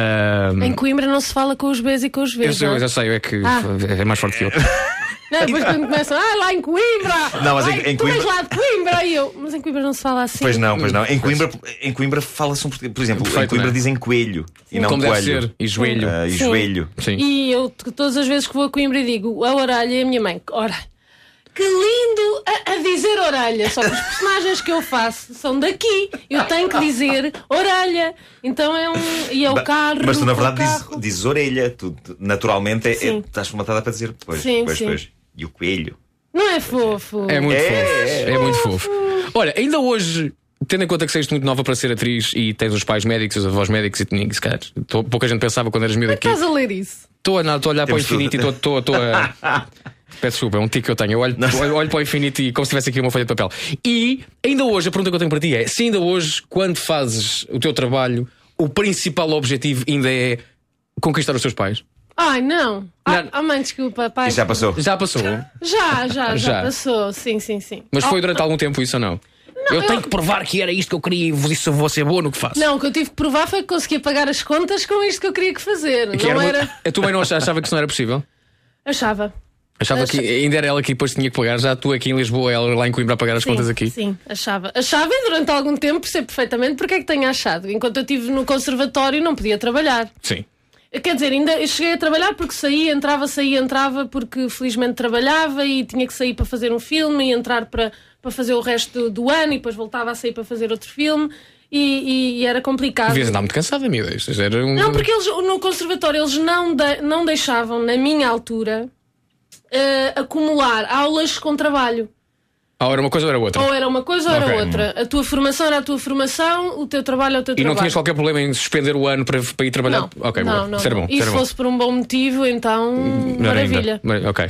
Uh, Em Coimbra não se fala com os Bs e com os Vs. eu, sei, não? eu já sei, é que Ah. é mais forte que eu. Não, depois quando começam, ah, lá em Coimbra! Não, mas em- Ai, em tu és Coimbra- lá de Coimbra! E eu, mas em Coimbra não se fala assim. Pois não, pois não. Em Coimbra, em Coimbra fala-se um português. Por exemplo, Perfeito, em Coimbra não é? dizem coelho e não Como deve coelho. ser. E joelho. Ah, e Sim. joelho. Sim. E eu, t- todas as vezes que vou a Coimbra, digo a orelha e a minha mãe, ora, que lindo a, a dizer orelha. Só que os personagens que eu faço são daqui. Eu tenho que dizer orelha. Então é um. E é o Ba- carro. Mas tu na o verdade carro. dizes, dizes orelha. Tu, tu, naturalmente é, é, Sim. estás formatada para dizer pois, Sim, pois, sim. pois. E o coelho. Não é fofo. É muito É, fofo. é, É muito fofo. Olha, ainda hoje, tendo em conta que saíste muito nova para ser atriz e tens os pais médicos, os avós médicos e tinha, se calhar, tô- pouca gente pensava quando eras miúda aqui. Estás a ler isso? Estou a, não, estou a olhar Temos para o infinito tudo. e estou estou- estou a. Peço desculpa, é um tique que eu tenho. Eu olho, olho, olho para o infinito e como se tivesse aqui uma folha de papel. E ainda hoje, a pergunta que eu tenho para ti é: se ainda hoje, quando fazes o teu trabalho, o principal objetivo ainda é conquistar os teus pais? Ai, não. Ah, ah, mãe, desculpa, pai. E já passou? Já passou. Já, já, já, Já. passou. Sim, sim, sim. Mas foi Oh, durante algum tempo isso ou não? eu eu- tenho que provar que era isto que eu queria e vos- isso eu vou ser boa no que faço. Não, o que eu tive que provar foi que conseguia pagar as contas com isto que eu queria que fazer. Que não era era. muito- A tua mãe não achava que isso não era possível? Achava. Achava Acha- que ainda era ela que depois tinha que pagar, já tu aqui em Lisboa, ela lá em Coimbra a pagar as Sim, contas aqui. Sim, achava. Achava e durante algum tempo sei perfeitamente porque é que tenho achado. Enquanto eu estive no conservatório não podia trabalhar. Sim. Quer dizer, ainda eu cheguei a trabalhar porque saía, entrava, saía, entrava, porque felizmente trabalhava e tinha que sair para fazer um filme e entrar para, para fazer o resto do, do ano e depois voltava a sair para fazer outro filme e, e- e era complicado. Devias andar muito cansada, amiga. Isto era um... Não, porque eles no conservatório eles não, de- não deixavam, na minha altura, eh, acumular aulas com trabalho. Ou era uma coisa ou era outra. Ou era uma coisa ou era Ok. outra. A tua formação era a tua formação, o teu trabalho é o teu E não trabalho. tinhas qualquer problema em suspender o ano para, para ir trabalhar? Não, Ok, não, boa. não, Isso era não. bom. E isso se era bom. fosse por um bom motivo, então Melhor ainda. maravilha. Mas- Ok.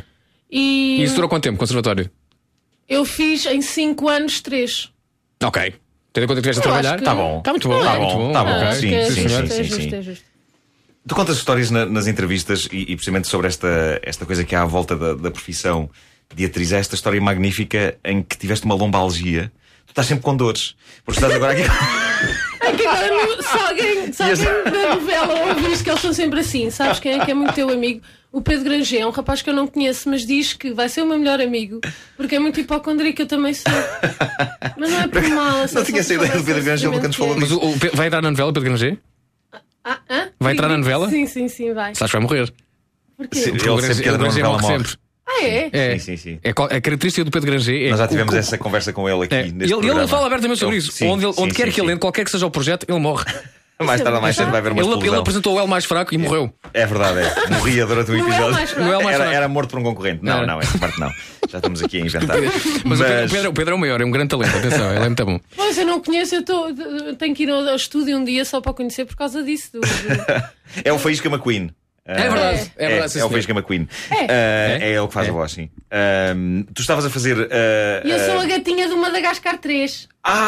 E E isso durou quanto tempo, conservatório? eu fiz em cinco anos três. Ok. Tendo em conta que estiveste a Eu acho trabalhar? que- Tá bom. Está muito bom. Tá Está muito bom, bom. tá bom. Ok. Acho Sim, que é sim, justo, sim, é sim, justo, sim. é justo. Tu contas histórias na- nas entrevistas e, e precisamente sobre esta, esta coisa que há à volta da, da profissão de atriz, é esta história magnífica em que tiveste uma lombalgia. Tu estás sempre com dores. Porque estás agora aqui. É que agora, no- se alguém, se alguém da novela ouvir isto, que eles são sempre assim, sabes quem é que é muito teu amigo? O Pedro Granger é um rapaz que eu não conheço, mas diz que vai ser o meu melhor amigo, porque é muito hipocondríaco, eu também sou. Mas não é por mal. Não tinha essa ideia do Pedro Granger, ele nunca nos falou Mas disso. o, o Pe- vai entrar na novela, Pedro Granger? Ah, hã? Vai entrar na novela? Sim, sim, sim, vai. Sabes que vai morrer. Porquê? Sim, Porque ele o sempre Granger- que o entra na Granger novela morre morre. Ah, sempre. é? É, Sim, sim, sim. é co- a característica do Pedro Granger é. Nós já o- tivemos o- essa conversa com ele aqui é, neste ele, programa. ele fala abertamente sobre Ele- isso. sim, onde ele- sim, onde quer sim, que ele sim. entre, qualquer que seja o projeto, ele morre. Mais tarde ou mais cedo vai haver uma Ele, ele explosão. apresentou o El mais fraco e morreu. É verdade, é. Morria durante o Não é o episódio. mais fraco. Não é o mais Era, fraco. era morto por um concorrente. Não, Era. não, essa parte não. Já estamos aqui a inventar. Mas, o Pedro- o Pedro, o Pedro é o maior, é um grande talento. Atenção, ele é muito bom. Pois, eu não conheço, eu, tô, eu tenho que ir ao ao estúdio um dia só para conhecer por causa disso. do- do- É o Faísca McQueen. É verdade, é verdade, sim, É, é o senhor. Faísca McQueen. É. Ah, É? é ele que faz É. a voz, sim. Ah, tu estavas a fazer. ah, E eu sou ah, a gatinha do Madagascar três.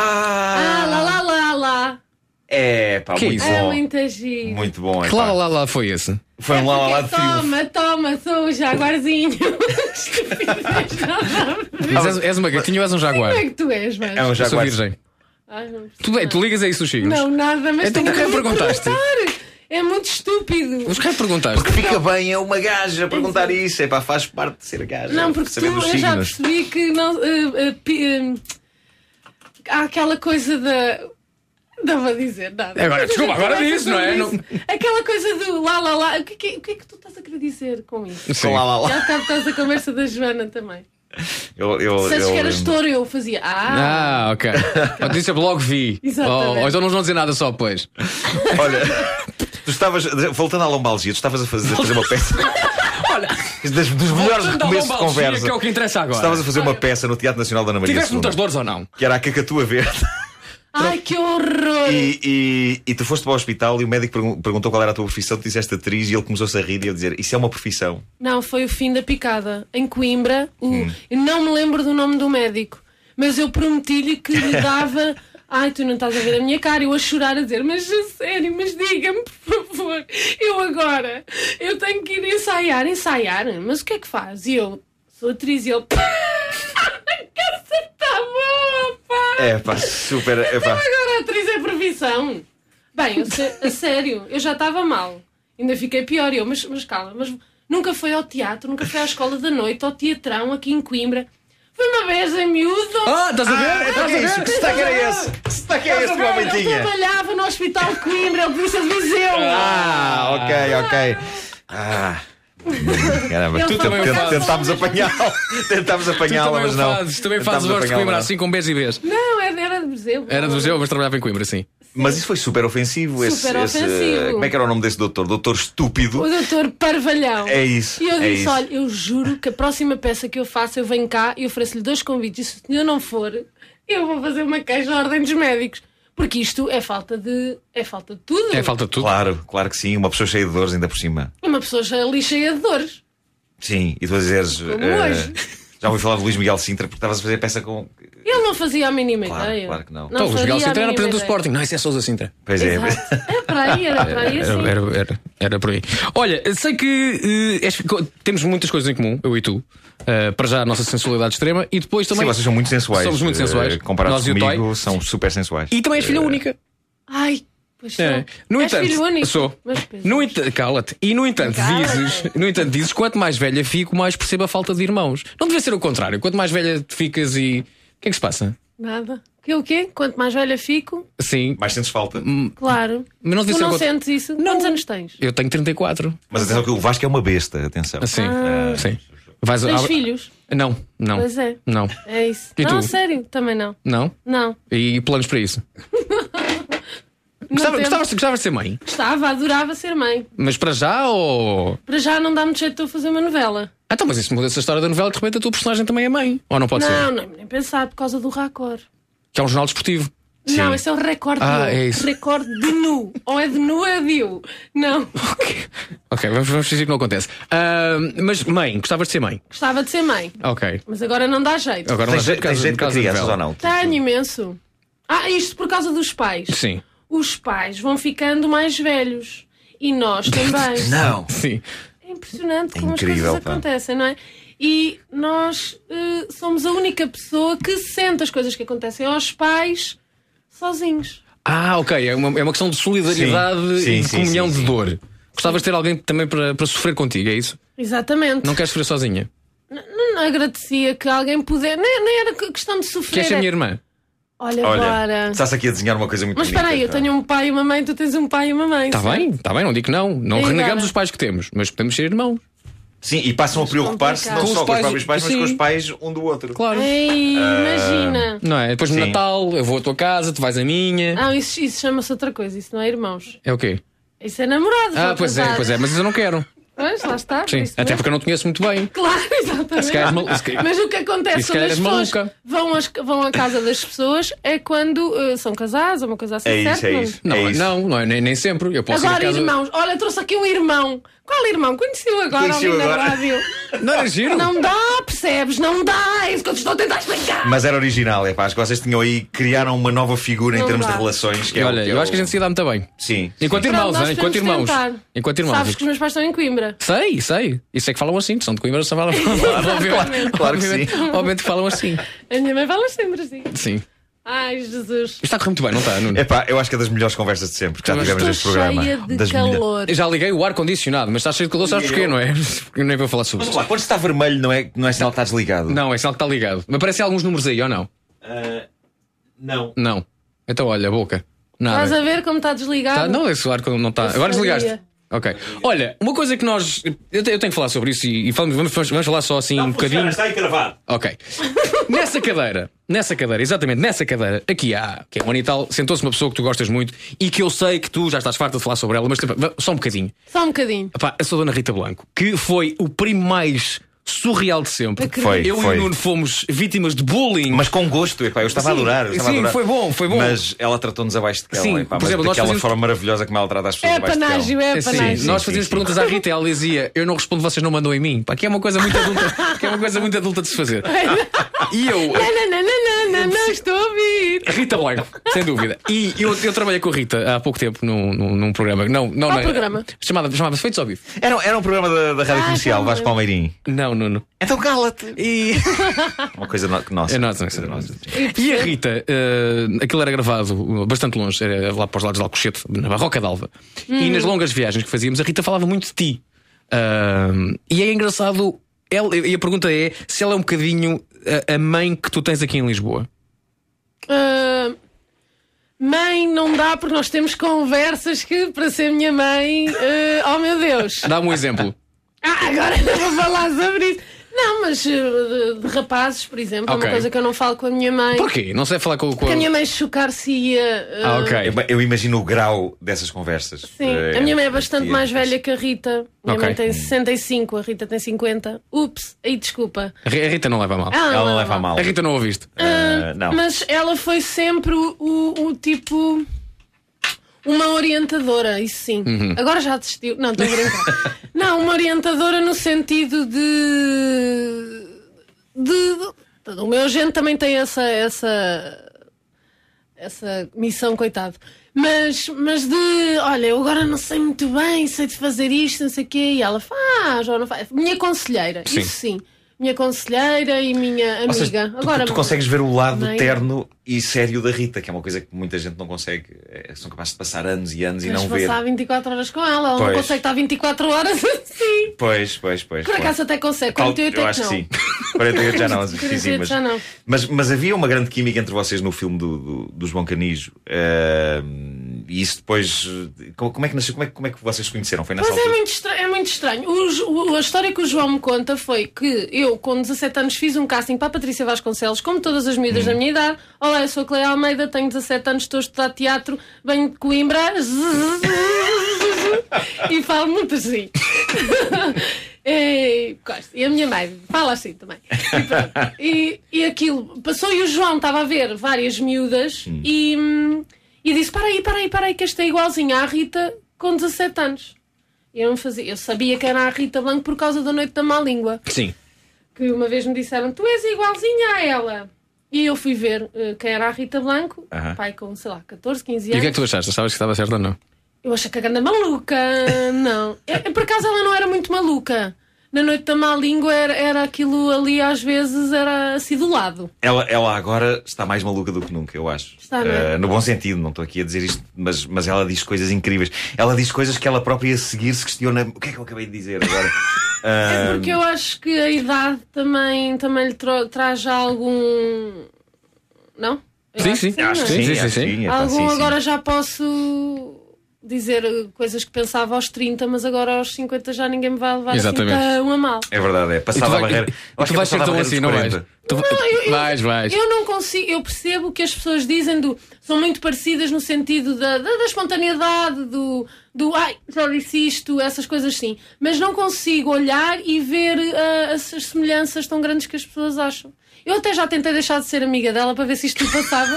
Ah! Ah, lá, lá, lá, lá. É, pá, Que muito isso? É bom. muito giro. Muito bom. É, Que lá, pá. lá, lá foi esse? Foi um lá lá lá de fio. Toma, toma, sou o jaguarzinho. Estupidez, não dá. Mas és, és uma gatinha ou és um jaguar? Como é que tu és, mas? É um Eu sou jaguar. virgem. Ai, não Tu, bem, tu ligas a isso os signos? Não, nada, mas Então tenho porquê que me perguntaste? perguntar. É muito estúpido. Mas porquê perguntaste? Porque fica bem, é uma gaja perguntar isso. É pá, faz parte de ser gaja. Não, porque tu, saber dos eu já signos. percebi que não, eh, eh, pi- eh, há aquela coisa da. Não vou dizer nada. Agora, desculpa, agora Começa diz, não é? sobre isso. Aquela coisa do lá, lá, lá. O que, que- o que é que tu estás a querer dizer com isso? Sim. Lá, lá, lá. Já está por causa da conversa da Joana também. Eu, eu, Se eu, que eras touro, eu fazia. Ah! Ah, ok. Eu disse logo vi. Exatamente. Ou, ou então não vão dizer nada só depois. Olha, tu estavas. Voltando à lombalgia, tu estavas a fazer, a fazer uma peça. Olha, Das, dos melhores voltando à recomeços de lombalgia, conversa. que é o que interessa agora. Estavas a fazer uma peça no Teatro Nacional da Ana Maria Tiveste segunda, muitas dores ou não? que era a Cacatua Verde. Ai, que horror! E, e, e tu foste para o hospital e o médico pergun- perguntou qual era a tua profissão. Tu disseste atriz e ele começou-se a rir e a dizer: isso é uma profissão. Não, foi o fim da picada. Em Coimbra, o- Hum. eu não me lembro do nome do médico, mas eu prometi-lhe que lhe dava. Ai, tu não estás a ver a minha cara, eu a chorar, a dizer: mas a sério, mas diga-me, por favor, eu agora, eu tenho que ir ensaiar, ensaiar, mas o que é que faz? E eu sou atriz e ele. Que está boa, pá! É pá, super. É pá. Agora a atriz é profissão. Bem, eu sei- a sério, eu já estava mal. Ainda fiquei pior. Eu, mas, mas calma, mas nunca foi ao teatro, nunca foi à escola da noite, ao teatrão aqui em Coimbra. Foi uma vez em miúdo. Ah, estás a ver? Ah, então que é isso? Que sotaque era esse? Que sotaque é esse que o homem Ele tinha? trabalhava no Hospital de Coimbra, ele disse a Viseu. Ah, ok, ok. Ah. Caramba, Ele tu também tent- faz. tentámos apanhá-lo. Tentámos Tu apanhá-lo, também mas o não. fazes, também Tentámos fazes voz de apanhá-lo, Coimbra não. assim com Bs e Bs. Não, era, era de Viseu. Era do Viseu, mas trabalhava em Coimbra, sim. Mas isso foi super ofensivo. esse- Super esse- ofensivo. Como é que era o nome desse doutor? Doutor Estúpido. O doutor Parvalhão. É isso, E eu é disse: isso. olha, eu juro que a próxima peça que eu faço, eu venho cá e ofereço-lhe dois convites. E se o senhor não for, eu vou fazer uma queixa à ordem dos médicos. Porque isto é falta de. É falta de tudo. É falta de tudo. Claro, claro que sim. Uma pessoa cheia de dores ainda por cima. Uma pessoa já ali cheia de dores. Sim, e tu a dizeres. Como eh, hoje. já ouvi falar de Luís Miguel Sintra porque estavas a fazer peça com. Ele não fazia a mínima Claro, ideia. claro que não. Então, o Luís Miguel fazia a Sintra era mínima presidente do ideia. Sporting. Não, isso é Sousa Sintra. Pois é. Exato. É para aí, era para aí assim. Era, era, era, era por aí. Olha, sei que eh, és- co- temos muitas coisas em comum, eu e tu. Eh, para já a nossa sensualidade extrema e depois também. Sim, vocês são muito sensuais. Somos muito sensuais. Eh, comparados Nós e o Toy. comigo, são super sensuais. E também és filha Eh, única. Ai, pois É. sou. No És entanto, filho único. sou. Mas pois No é. ent- Cala-te. E no entanto, Cala-te. dizes, no entanto, dizes, quanto mais velha fico, mais percebo a falta de irmãos. Não devia ser o contrário. Quanto mais velha ficas e. O que é que se passa? Nada. Que o quê? Quanto mais velha fico, Sim. Mais sentes falta. claro. Mas não devia Tu ser o não contra- sentes isso? Quantos anos tens? Eu tenho trinta e quatro. Mas atenção que o Vasco é uma besta, atenção. Sim. Ah. Sim. Vais Tens ah, filhos? Não, não. Pois é. Não. É isso. E não, tu? sério, também não. Não? Não. E planos para isso? Não Gostava, temos. gostavas, gostavas de ser mãe? Gostava, adorava ser mãe. Mas para já ou. Para já não dá muito jeito de eu fazer uma novela. Ah, então, mas isso muda essa história da novela, de repente a tua personagem também é mãe. Ou não pode não, ser? não, nem pensar, por causa do Racor. Que é um jornal desportivo. Não, esse é o recorde Ah, nu. é isso. Recorde de nu. Ou é de nu ou é de u. Não. Ok, vamos, vamos fingir que não acontece. Ah, mas mãe, gostavas de ser mãe? Gostava de ser mãe. Ok. Mas agora não dá jeito. Agora não Tens dá jeito- por causa- tens jeito por causa para da crianças novela. ou não? Tenho imenso. Ah, isto por causa dos pais. Sim. Os pais vão ficando mais velhos. E nós também. Não. Sim. É impressionante É como incrível, as coisas pá. acontecem, não é? E nós uh, somos a única pessoa que sente as coisas que acontecem aos pais sozinhos. Ah, ok. É uma, é uma questão de solidariedade Sim, sim, e de sim, comunhão sim, de sim. dor. Gostavas de ter alguém também para, para sofrer contigo, é isso? Exatamente. Não queres sofrer sozinha? N- Não agradecia que alguém pudesse. Nem, nem era questão de sofrer. Queres ser é- minha irmã? Olha, Olha, agora. estás aqui a desenhar uma coisa muito Mas espera aí, eu bonita. tenho um pai e uma mãe, tu tens um pai e uma mãe. Está certo? bem, está bem, não digo que não. Não E renegamos agora? os pais que temos, mas podemos ser irmãos. Sim, e passam a preocupar-se não Com só os com os pais, próprios pais, mas sim. com os pais um do outro. Claro. Ei, Ah, imagina. Não é? Depois no Sim. Natal eu vou à tua casa, tu vais à minha. Ah, isso, isso chama-se outra coisa, isso não é irmãos. É o quê? Isso é namorados. Ah, ou pois é, casados. pois é, mas isso eu não quero. Pois, lá está. por Sim, isso até mesmo. porque eu não te conheço muito bem. Claro, exatamente. Se calhar és mal- se calhar- Mas o que E acontece se quando calhar as és pessoas maluca. vão, às- vão à casa das pessoas é quando uh, são casados ou uma coisa assim, É isso, certo? é Nuno? isso. Não, É isso. não, não é, nem, nem sempre. Eu posso ir Agora, a casa. irmãos, olha, trouxe aqui um irmão. Qual irmão? Conheci-o agora Conheci-o ali na agora. rádio. Não era giro? Não dá, percebes? Não dá. É isso que eu te estou a tentar explicar. Mas era original, é pá. Acho que vocês tinham aí, criaram uma nova figura em Não termos dá. de relações. Que E é o- olha, que é eu o- acho que a gente se dá muito bem. Sim. Enquanto Pronto, irmãos, nós hein? Enquanto podemos irmãos. tentar. Enquanto irmãos. Sabes que os meus pais estão em Coimbra. Sei, sei. Isso é que falam assim, são de Coimbra, só falam. Obviamente, claro que obviamente, sim. obviamente falam assim. A minha mãe fala sempre assim. Sim. Ai, Jesus. Isto está a correr muito bem, não está, Nuno? É pá, eu acho que é das melhores conversas de sempre que já Mas tivemos Estou neste programa. cheia de Das melhores- calor. Eu já liguei o ar-condicionado, mas está cheio de calor, sabes porquê, não é? Porque eu nem vou falar sobre Vamos isso. lá, quando está vermelho não é, não é sinal que está desligado? Não, é sinal que está ligado. Me aparecem alguns números aí, ou não? Ah, não. Não. Então olha, a boca. Nada. Estás a ver como está desligado? Tá, não, esse ar não está. Eu Agora sabia. desligaste. Ok. Olha, uma coisa que nós. Eu te- eu tenho que falar sobre isso e, e falamos- vamos, vamos falar só assim um bocadinho. Está encravado. Ok. Nessa cadeira, nessa cadeira, exatamente nessa cadeira, aqui há, que é um ano e tal, sentou-se uma pessoa que tu gostas muito e que eu sei que tu já estás farta de falar sobre ela, mas tipo, só um bocadinho. Só um bocadinho. Epá, eu sou a Dona Rita Blanco, que foi o primo mais surreal de sempre. Acredito. Foi, Eu foi. e o Nuno fomos vítimas de bullying. Mas com gosto, epá, eu estava a Sim, adorar. Eu estava sim, a adorar. foi bom, foi bom. Mas ela tratou-nos abaixo de cala, Sim, epá, por mas exemplo, nós daquela fazíamos- forma maravilhosa como ela trata as pessoas É abaixo de cala. panágio, é Sim, panágio. nós sim, fazíamos sim, perguntas à Rita e ela dizia: eu não respondo, vocês não mandam em mim. Pá, que é uma coisa muito adulta, que é uma coisa muito adulta de se fazer. E eu. Não, não, não, não, não, não, estou a ouvir. Rita Blanco, sem dúvida. E eu, eu trabalhei com a Rita há pouco tempo num, num, num programa. Não, não, Qual não, programa? Chamava, chamava-se Feitos ao Vivo. Era, era um programa da, da Rádio Ah, Comercial, calma. Vasco Palmeirim. Não, Nuno. Então cala-te. E. Uma coisa no, que nossa. É nossa, Coisa nossa. E a Rita, eh, aquilo era gravado bastante longe, era lá para os lados de Alcochete, na Barroca d'Alva. E nas longas viagens que fazíamos, a Rita falava muito de ti. Ah, e é engraçado, ela, e a pergunta é se ela é um bocadinho a, a mãe que tu tens aqui em Lisboa. Ah, mãe, não dá porque nós temos conversas que para ser minha mãe. ah, oh meu Deus! Dá-me um exemplo. Ah, agora não vou falar sobre isso. Não, mas ah, de, de rapazes, por exemplo, é Ok. uma coisa que eu não falo com a minha mãe. Porquê? Não sei falar com, com Porque a minha mãe chocar-se-ia. Ah, ok. Eu, eu imagino o grau dessas conversas. Sim, Eh, a minha mãe é bastante tia. mais velha que a Rita. Minha Ok. mãe tem sessenta e cinco, a Rita tem cinquenta. Ups, aí desculpa. A Ri- a Rita não leva a mal. Ah, Ela não leva a mal. A Rita não ouviste. Eh, não. Mas ela foi sempre o, o- o tipo. Uma orientadora, isso sim. Uhum. Agora já desistiu. Não, estou a brincar. Não, uma orientadora no sentido de. de, de o meu agente também tem essa. essa essa missão, coitado. Mas, mas de, olha, eu agora não sei muito bem, sei de fazer isto, não sei o quê, e ela faz ou não faz. Minha conselheira, Sim. isso sim. Minha conselheira e minha amiga. Ou seja, tu, agora, tu consegues ver o lado Mãe. terno e sério da Rita, que é uma coisa que muita gente não consegue. É, são capazes de passar anos e anos e Mas não ver. passar vinte e quatro horas com ela, ela Pois. não consegue estar vinte e quatro horas assim. Pois, pois, pois. Por acaso até consegue, quarenta e oito eu é acho que que não. sim. quarenta e oito já não, quarenta e oito sim, mas, já não. mas, mas havia uma grande química entre vocês no filme do, do, do João Canijo. eh, e isso depois. Como, como é que nasceu? Como é, que- como é que vocês se conheceram? Foi nessa Mas é altura? muito estranho. É muito estranho. O Jo- o- a história que o João me conta foi que eu, com dezassete anos, fiz um casting para a Patrícia Vasconcelos, como todas as miúdas Hum. da minha idade. Olá, eu sou a Cleia Almeida, tenho dezassete anos, estou a estudar teatro, venho de Coimbra e falo muito assim. E, gosto. E a minha mãe fala assim também. E, pronto. e, e aquilo passou e o João estava a ver várias miúdas e, hum, e disse: para aí, para aí, para aí, que esta é igualzinha à Rita com dezassete anos. E eu não fazia. Eu sabia que era a Rita Blanco por causa da Noite da Má Língua. Sim. Que uma vez me disseram: tu és igualzinha a ela. E eu fui ver uh, quem era a Rita Blanco, Aham. pai com, sei lá, catorze, quinze E o anos. que é que tu achaste? Sabes que estava certo ou não? Eu achei que a ganda maluca. Não. É, por acaso ela não era muito maluca. na noite da má língua era, era aquilo ali, às vezes era acidulado. Ela, ela agora está mais maluca do que nunca, eu acho. Está, não é? Uh, no bom sentido, não estou aqui a dizer isto, mas, mas ela diz coisas incríveis. Ela diz coisas que ela própria a seguir se questiona. O que é que eu acabei de dizer agora? Uh... É porque eu acho que a idade também, também lhe tra- traz já algum. Não? Eu Sim, acho sim. que Acho que não é? sim, sim, acho sim. que sim, é pá, Algum sim, sim. agora já posso dizer coisas que pensava aos trinta, mas agora aos cinquenta já ninguém me vai levar Exatamente. assim tão a mal. É verdade, é. Passada a barreira. E Eu acho tu que é vais ser passada tão a assim, barreira não dos vais? quarenta. Tu... Não, eu, eu- vais, vais. Eu não consigo, eu percebo que as pessoas dizem do. São muito parecidas no sentido da, da, da espontaneidade, do, do ai, já disse isto, essas coisas sim. Mas não consigo olhar e ver uh, as, as semelhanças tão grandes que as pessoas acham. Eu até já tentei deixar de ser amiga dela para ver se isto lhe passava.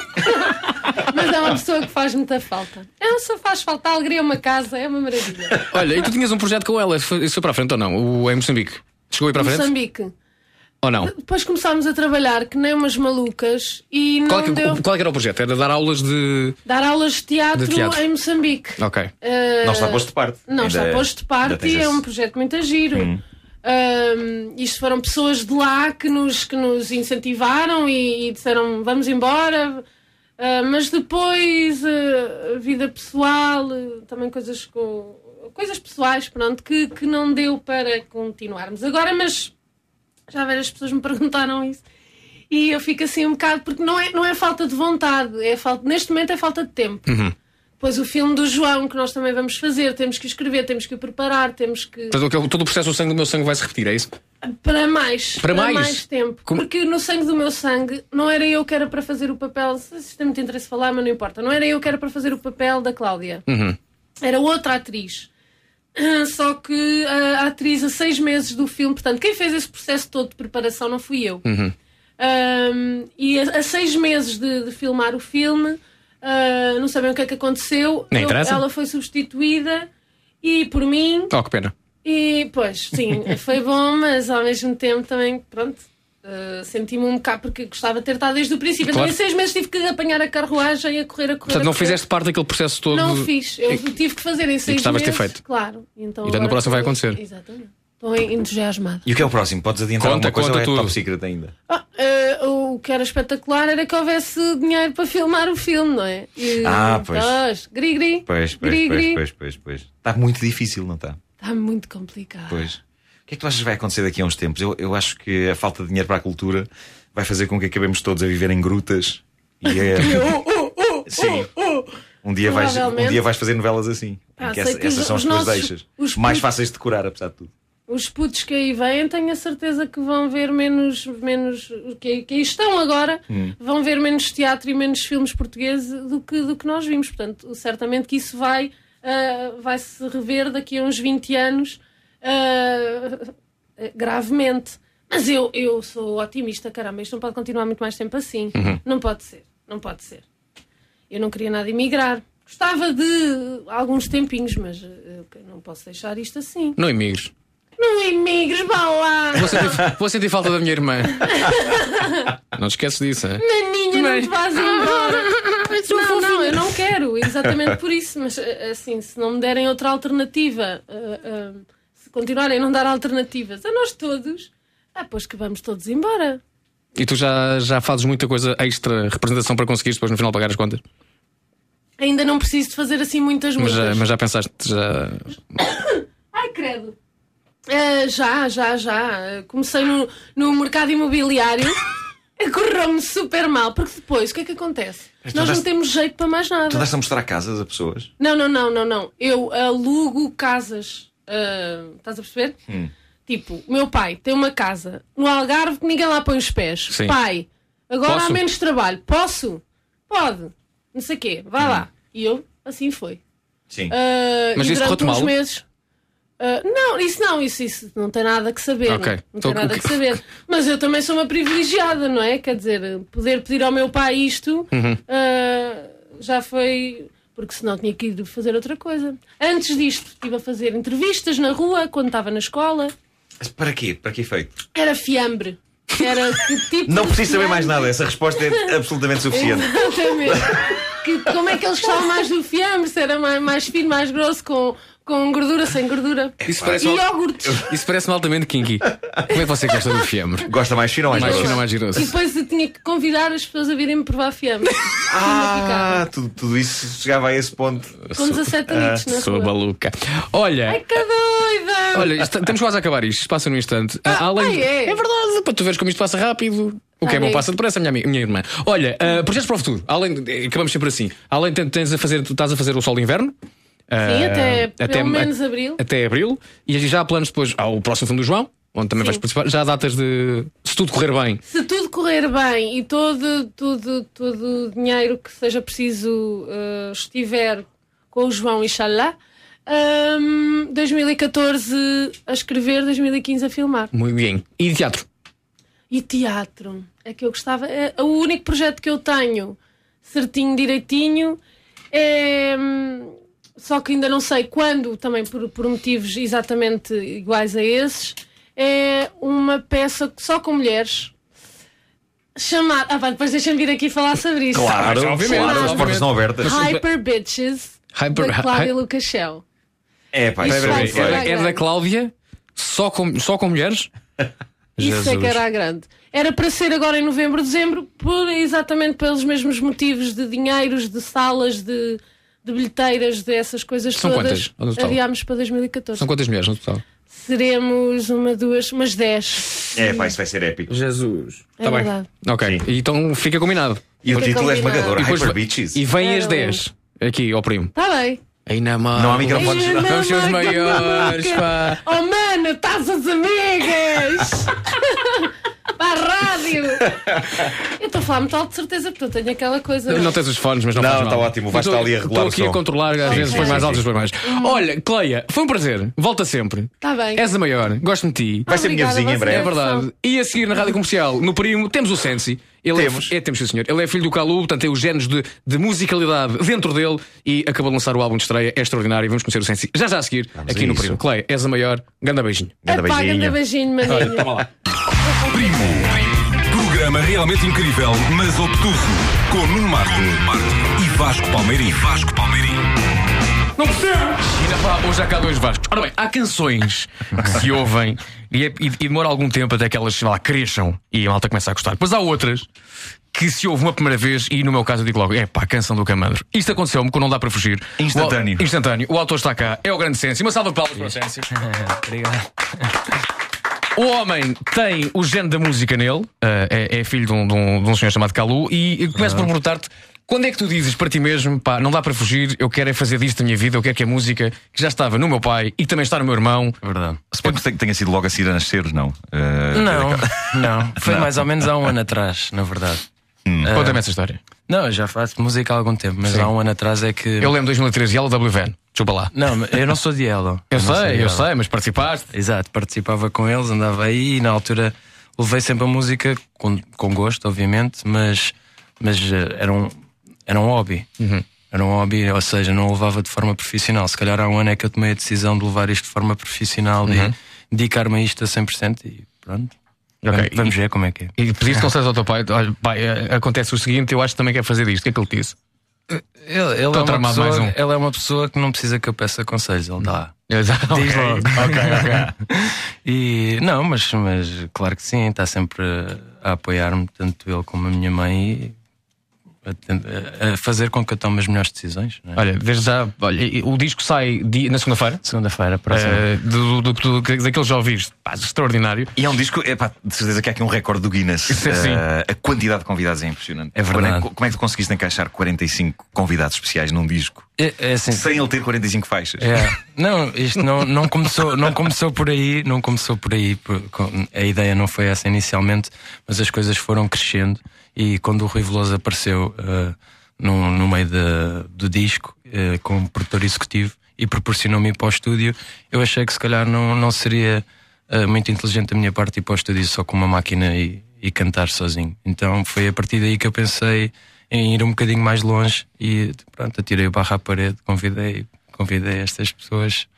Mas é uma pessoa que faz muita falta. Ela só faz falta alegria a uma casa, é uma maravilha. Olha, e tu tinhas um projeto com ela, foi- isso foi para a frente ou não? O em Moçambique? Chegou aí para a frente? Moçambique. Ou não? Depois começámos a trabalhar que nem umas malucas e não Qual é, que, deu. qual é que era o projeto? Era dar aulas de. Dar aulas de teatro, De teatro. em Moçambique. Ok. Uh, Não está posto de parte. Não Ainda está é- posto de ainda parte tens e é esse- um projeto muito a giro. Hum. Um, isto foram pessoas de lá que nos, que nos incentivaram e, e disseram vamos embora. Uh, mas depois uh, a vida pessoal, uh, também coisas com coisas pessoais, pronto, que, que não deu para continuarmos. Agora, mas já várias pessoas me perguntaram isso. E eu fico assim um bocado, porque não é, não é falta de vontade, é falta, neste momento é falta de tempo. Uhum. Pois o filme do João, que nós também vamos fazer, temos que o escrever, temos que o preparar, temos que. Portanto, aquele- todo o processo do sangue do meu sangue vai se repetir, é isso? Para mais. Para mais? tempo. Como- Porque no Sangue do Meu Sangue não era eu que era para fazer o papel. Não sei se tem muito interesse em falar, mas não importa. Não era eu que era para fazer o papel da Cláudia. Uhum. Era outra atriz. Só que a, a atriz, a seis meses do filme, portanto, quem fez esse processo todo de preparação não fui eu. Uhum. Um, e a, a seis meses de, de filmar o filme, uh, não sabem o que é que aconteceu. Nem Eu- interessa. ela foi substituída e por mim. Oh, que pena. E pois, sim, foi bom, mas ao mesmo tempo também, pronto, uh, senti-me um bocado porque gostava de ter estado desde o princípio. Claro. Então, em seis meses tive que apanhar a carruagem, a correr, a correr. Portanto, a não correr. fizeste parte daquele processo todo. Não fiz, eu tive que fazer em seis gostavas de meses. ter feito. Claro. Então, E, portanto, no agora próximo vai estou- acontecer. Exatamente. Estou entusiasmada. E o que é o próximo? Podes adiantar Conta, alguma coisa conta ou é tudo. top secret ainda? Ah, uh, o que era espetacular era que houvesse dinheiro para filmar o filme, não é? E, Ah, pois. Pois, gri, gri, Pois, pois, gri, pois, gri. pois, pois, pois. Está muito difícil, não está? Está muito complicado. Pois. O que é que tu achas que vai acontecer daqui a uns tempos? Eu, eu acho que a falta de dinheiro para a cultura vai fazer com que acabemos todos a viver em grutas. E é... Oh, oh, oh, Sim. oh, oh. Um dia, vais, um Provavelmente. dia vais fazer novelas assim. Ah, em que sei essa- que os- essas são as os tuas nossos- deixas. os Mais putos- fáceis de decorar, apesar de tudo. Os putos que aí vêm, tenho a certeza que vão ver menos, menos que, que aí estão agora, Hum. vão ver menos teatro e menos filmes portugueses do que, do que nós vimos. Portanto, certamente que isso vai, ah, vai se rever daqui a uns vinte anos ah, gravemente. Mas eu, eu sou otimista, caramba, isto não pode continuar muito mais tempo assim. Uhum. Não pode ser, não pode ser. Eu não queria nada emigrar. Gostava de alguns tempinhos, mas eh, eu não posso deixar isto assim. Não imigres. Não imigres, vá lá! Vou sentir, vou sentir falta da minha irmã. Não te esqueces disso, é? Maninha, não te vás embora! Não, não, eu não quero, exatamente por isso. Mas eh, assim, se não me derem outra alternativa, eh, eh, se continuarem a não dar alternativas a nós todos, ah, pois que vamos todos embora. E tu já, já fazes muita coisa extra, representação para conseguires depois no final pagar as contas? Ainda não preciso de fazer assim muitas Mas muitas. já, mas já pensaste, já. Ai, credo! Eh, já, já, já. Eh, Comecei no, no mercado imobiliário. Correu-me super mal, porque depois o que é que acontece? Mas tu Nós não andaste- temos jeito para mais nada. Tu andaste a mostrar casas a pessoas? Não, não, não, não, não. Eu alugo casas. Ah, estás a perceber? Hum. Tipo, o meu pai tem uma casa no Algarve que ninguém lá põe os pés. Sim. Pai, agora Posso? há menos trabalho. Posso? Pode. Não sei o quê. Vai lá. E eu, assim foi. Sim. Ah, Mas e isso durante correu-te uns mal? meses. Ah, não, isso não, isso, isso não tem nada que saber. Ok. Não, não Então, tem nada o que- que saber. Mas eu também sou uma privilegiada, não é? Quer dizer, poder pedir ao meu pai isto Uhum. ah, já foi. Porque senão tinha que ir fazer outra coisa. Antes disto, estive a fazer entrevistas na rua, quando estava na escola. Mas para quê? Para que efeito? Era fiambre. Era que tipo. Não de preciso saber mais fiambre? nada. Essa resposta é absolutamente suficiente. Exatamente. Que, como é que eles gostavam mais do fiambre? Se era mais, mais fino, mais grosso, com, Com gordura, sem gordura. Isso e parece mal- iogurtes. Isso parece-me altamente kinky. Como é que você gosta do fiambre? Gosta mais fino ou mais, Mais grosso? fino ou mais grosso? E depois eu tinha que convidar as pessoas a virem provar fiambre. Ah, tudo, tudo isso chegava a esse ponto. Com dezassete anos na Sou rua. maluca. Olha. Ai, que doida! Olha, isto- estamos quase a acabar isto. Isto passa num instante. Ah, além ah, é? é verdade, para tu veres como isto passa rápido. O que Ah, é bom é passa depressa, minha, ami- minha irmã. Olha, ah, projetos para o futuro. Além de- acabamos sempre assim. Além de tens a fazer, tu estás a fazer o sol de inverno. Sim, ah, até, pelo menos abril. Até abril. E já há planos depois ao próximo filme do João, onde também Sim. vais participar. Já há datas de. Se tudo correr bem. Se tudo correr bem e todo, todo, todo o dinheiro que seja preciso uh, estiver com o João, inshallah, um, dois mil e catorze a escrever, dois mil e quinze a filmar. Muito bem. E teatro? E teatro? É que eu gostava. É, o único projeto que eu tenho certinho, direitinho, é. hum, Só que ainda não sei quando, também por, por motivos exatamente iguais a esses, é uma peça só com mulheres. Chamada. Ah, pá, depois deixa-me vir aqui falar sobre isso. Claro, Mas, obviamente, claro, as obviamente. portas estão abertas. Hyper Bitches, Hyper- da Cláudia Hy- Lucachel. É, pá, Isso isso vai é, ser É, bem. é da Cláudia, só com, só com mulheres? Isso é que era a grande. Era para ser agora em novembro, dezembro, por, exatamente pelos mesmos motivos de dinheiros, de salas, de, de bilheteiras, dessas coisas São todas. quantas, no total? Adiámos para dois mil e catorze. São quantas mulheres no total? Seremos uma, duas, umas dez. É, pá, isso vai ser épico. Jesus. É Tá bem. verdade. Ok, então fica combinado. E o Fica título é combinado. esmagador, E depois Hyper vai- Bitches. E vem É, as dez aqui ao primo. Está bem. Aí na mão. Não há microfones. Ai, Vamos ser os mamãe, que maiores, maluca. pá. Oh, mano, estás as amigas! Para a rádio! Eu estou a falar muito alto, de certeza, porque eu tenho aquela coisa. Não tens os fones, mas não, Não, faz está mal. ótimo, vais Eu estar ali a regular Estou o aqui a som. controlar, às vezes sim, põe mais sim, alto, às vezes põe mais. Olha, Cleia, foi um prazer. Volta sempre. Está bem. És a maior, gosto de ti. Vai ser minha Obrigada, vizinha em você. breve. É verdade. E a seguir na rádio comercial, no primo, temos o Sensi. Ele Temos. É, é, temos, sim, senhor. Ele é filho do Calu, portanto tem os genes de, de musicalidade dentro dele e acabou de lançar o álbum de estreia. É extraordinário. Vamos conhecer o Sensi já já a seguir, Vamos aqui a no isso. primo. Cleia, és a maior. Ganda beijinho. Ganda Epá, beijinho. ganda beijinho, maninho. Toma lá. Primo. Programa realmente incrível, mas obtuso. Com Nuno Marco e Vasco Palmeirim. Vasco Palmeirim. Não percebo! E ainda pá, hoje há cá dois Vascos. Ora bem, há canções que se ouvem e, é- e- e demora algum tempo até que elas sei lá, cresçam e a malta começa a gostar. Depois há outras que se ouve uma primeira vez e no meu caso eu digo logo: é pá, canção do Camandro. Isto aconteceu-me quando não dá para fugir. Instantâneo. O, instantâneo. O autor está cá, é o grande Sensi. Uma salva de palmas para o Sensi. Obrigado. O homem tem o gene da música nele, eh, é, é filho de um, de um- de um senhor chamado Calu, e eu começo por perguntar-te: quando é que tu dizes para ti mesmo, pá, não dá para fugir, eu quero é fazer disto da minha vida, eu quero que a música, que já estava no meu pai e que também está no meu irmão. É verdade. Suponho que tenha sido logo a seguir a nascer, não? Uh, Não, não. Foi Não. mais ou menos há um ano atrás, na verdade. Hum. Ah, Conta-me essa história. Não, eu já faço música há algum tempo, mas Sim. há um ano atrás é que. Eu lembro de dois mil e treze, Yellow W V N. Desculpa lá. Não, mas eu não sou de Yellow. Eu não sou de sei, eu Yellow. sei, mas participaste. Exato, participava com eles, andava aí e na altura levei sempre a música com, com gosto, obviamente, mas, mas eh, era, um, era um hobby. Uhum. Era um hobby, ou seja, não o levava de forma profissional. Se calhar há um ano é que eu tomei a decisão de levar isto de forma profissional Uhum. e dedicar-me a isto a cem por cento e pronto. Ok. Vamos, vamos ver como é que é. E pediste conselhos ao teu pai: olha, pai, eh, acontece o seguinte, eu acho que também quero fazer disto. O que é que ele te disse? Ele, ele, é Estou uma tramado pessoa, mais um. ele é uma pessoa que não precisa que eu peça conselhos, ele dá. Exato. Diz Ok, logo. ok, ok. E não, mas, mas claro que sim, está sempre a, a apoiar-me, tanto ele como a minha mãe, e a, a- a fazer com que eu tome as melhores decisões. Não é? Olha, desde já, olha, e- o disco sai di- na segunda-feira. Segunda-feira, próxima. Eh, do, do, do, daqueles já ouviste, pá, extraordinário. E é um disco, é pá, de certeza que há aqui um recorde do Guinness. Sim. Uh, a quantidade de convidados é impressionante. É verdade. Como é, como é que tu conseguiste encaixar quarenta e cinco convidados especiais num disco? É, é assim, sem ele ter quarenta e cinco faixas? É. Não, isto não, não, começou, não começou por aí, não começou por aí. por- com- A ideia não foi essa inicialmente, mas as coisas foram crescendo e quando o Rui Veloso apareceu uh, no, no meio de- do disco, uh, como produtor executivo, e proporcionou-me ir para o estúdio, eu achei que se calhar não, não seria uh, muito inteligente da minha parte ir para o estúdio só com uma máquina e, e cantar sozinho. Então foi a partir daí que eu pensei em ir um bocadinho mais longe e pronto, atirei o barro à parede, convidei, convidei estas pessoas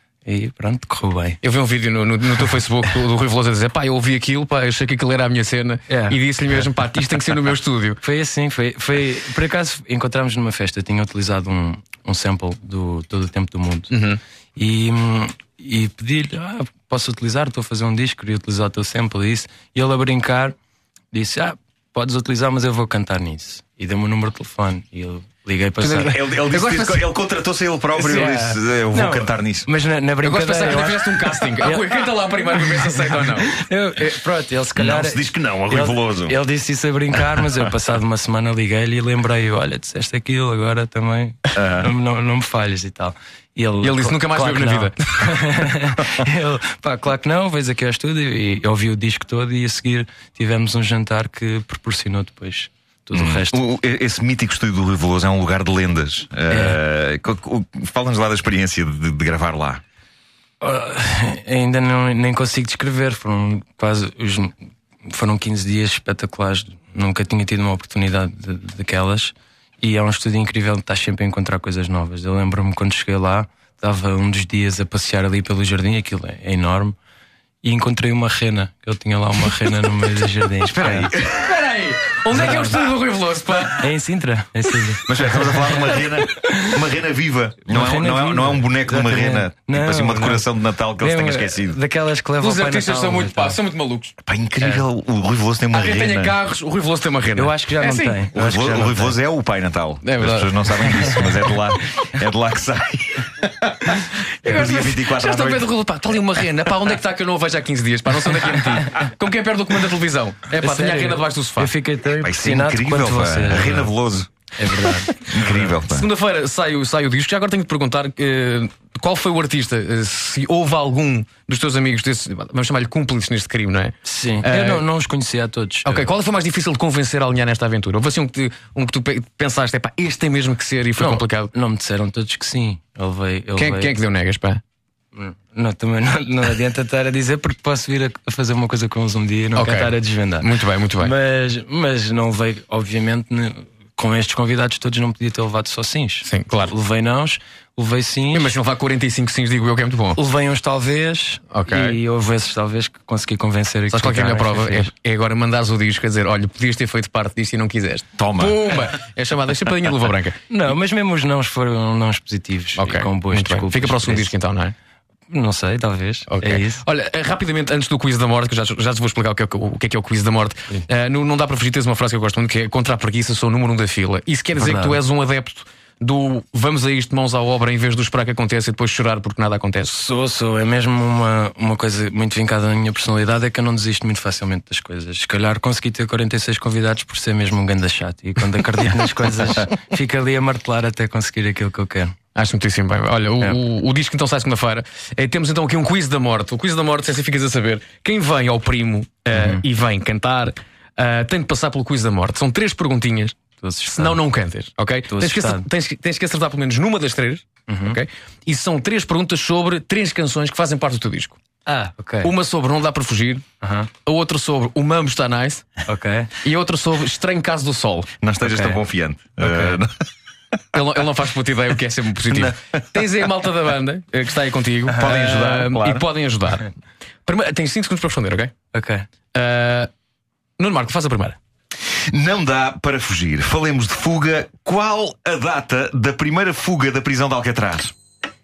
e pronto, correu bem. Eu vi um vídeo no, no, no teu Facebook do, do Rui Veloso a dizer: pá, eu ouvi aquilo, pá, eu achei que aquilo era a minha cena É. e disse-lhe mesmo: pá, isto tem que ser no meu estúdio. Foi assim, foi, foi por acaso encontramos numa festa, eu tinha utilizado um, um sample do Todo o Tempo do Mundo. Uhum. E, e pedi-lhe: ah, posso utilizar? Estou a fazer um disco, queria utilizar o teu sample e isso. E ele, a brincar, disse: ah, podes utilizar, mas eu vou cantar nisso. E deu-me o número de telefone. E eu liguei para ele, ele, ele, disse, disse, ele contratou-se ele próprio. Ele disse: eu vou não, cantar nisso. Mas na, na brincadeira. Eu gosto de pensar que fizeste um casting. Ah, canta lá primeiro para ver se aceita ou não. Eu, eu, pronto, ele se calhar. Não se diz que não, é Rui Veloso. Ele, ele disse isso a brincar, mas eu, passado uma semana, liguei-lhe e lembrei: olha, disseste aquilo, agora também uh-huh. não, não, não me falhes e tal. E ele, ele disse: nunca mais claro viu na vida. Ele, pá, claro que não, veio aqui ao estúdio e ouvi o disco todo. E a seguir tivemos um jantar que proporcionou depois tudo hum. o resto. O, esse mítico estúdio do Rui Veloso é um lugar de lendas. É. Uh, Fala-nos lá da experiência de, de gravar lá. Uh, ainda não, nem consigo descrever. Foram quase os, foram quinze dias espetaculares. Nunca tinha tido uma oportunidade de, daquelas. E é um estúdio incrível, estás sempre a encontrar coisas novas. Eu lembro-me quando cheguei lá, estava um dos dias a passear ali pelo jardim, aquilo é enorme, e encontrei uma rena. Eu tinha lá uma rena no meio do jardim. Espera aí, espera aí. Onde é que é o estúdio do Rui Veloso, pá? É em Sintra, é em Sintra. Mas é, estamos a falar de uma rena, uma rena viva. Não, é, rena não, é, viva. Não é um boneco Exatamente. de uma rena. Não, tipo assim, uma decoração não. de Natal que ele se tenha esquecido. Daquelas que levam Os artistas são muito, pá, são muito malucos. Pá, incrível. É. O Rui Veloso tem uma Há rena. Quem tenha carros, o Rui Veloso tem uma rena. Eu acho que já é não assim. tem. O Rui, Veloso, o Rui Veloso é o Pai Natal. É As pessoas não sabem disso, mas é de lá, é de lá que sai. É no dia vinte e quatro já estou a ver do Rui, pá, está ali uma rena. Pá, onde é que está que eu não a vejo há quinze dias? Pá, não sei onde é que é metido. Como quem perde o comando da televisão. É pá, tenho a rena debaixo do sofá. Eu fiquei tão impressionado quanto você. A Rena Veloso. É verdade. Incrível. Pá. Segunda-feira sai, sai o disco. Já agora tenho de perguntar uh, qual foi o artista, uh, se houve algum dos teus amigos desse, vamos chamar-lhe cúmplices neste crime, não é? Sim. Uh, eu não, não os conhecia a todos. Ok, qual foi mais difícil de convencer a alinhar nesta aventura? Houve assim um que, te, um que tu pensaste, é pá, este tem mesmo que ser e foi não, complicado? Não me disseram todos que sim. Ele veio, ele quem, veio... quem é que deu negas, pá? Não, também não, não adianta estar a dizer, porque posso vir a fazer uma coisa com eles um dia e não okay. quero estar a desvendar. Muito bem, muito bem. Mas, mas não veio, obviamente, com estes convidados todos não podia ter levado só sims. Sim, claro. Levei nãos, levei sims. Mas se não levar quarenta e cinco sims, digo eu que é muito bom. Levei uns talvez, okay. E houve esses talvez que consegui convencer. Sabes qual é a minha prova? É, é agora mandares o disco a dizer: olha, podias ter feito parte disto e não quiseste. Toma! Pumba! É chamada chapadinha de luva branca. Não, mas mesmo os nãos foram nãos positivos. Ok, com boas desculpas. Fica para o segundo disco então, não é? Não sei, talvez. Okay. É isso. Olha, rapidamente, antes do quiz da morte, que eu já, já te vou explicar o que é o, que é, que é o quiz da morte, uh, não, não dá para fugir, tens uma frase que eu gosto muito, que é: contra a preguiça sou o número um da fila. Isso quer dizer Verdade. que tu és um adepto do vamos a isto, mãos à obra, em vez de esperar que aconteça e depois chorar porque nada acontece? Sou, sou. É mesmo uma, uma coisa muito vincada na minha personalidade, é que eu não desisto muito facilmente das coisas. Se calhar consegui ter quarenta e seis convidados por ser mesmo um ganda chato. E quando acredito nas coisas, fico ali a martelar até conseguir aquilo que eu quero. Acho muitíssimo bem. Olha, o, é. o, o disco então sai segunda-feira. É, temos então aqui um quiz da morte. O quiz da morte, se assim ficas a saber, quem vem ao primo uh, uhum. e vem cantar, uh, tem de passar pelo quiz da morte. São três perguntinhas. Senão não cantas, ok? Tens que, acertar, tens, tens que acertar pelo menos numa das três, uhum. ok? E são três perguntas sobre três canções que fazem parte do teu disco. Ah, ok. Uma sobre Não Dá Para Fugir, uhum. a outra sobre O Mambo Está Nice, ok. E a outra sobre Estranho Caso do Sol. Não estejas okay. tão confiante. Okay. Uh, ele, não, ele não faz puta ideia o que é sempre positivo. Não. Tens aí a malta da banda que está aí contigo, uh, podem ajudar claro. e podem ajudar. Primeiro, tens cinco segundos para responder, ok? Ok. Uh, Nuno Marco, faz a primeira. Não dá para fugir. Falemos de fuga. Qual a data da primeira fuga da prisão de Alcatraz?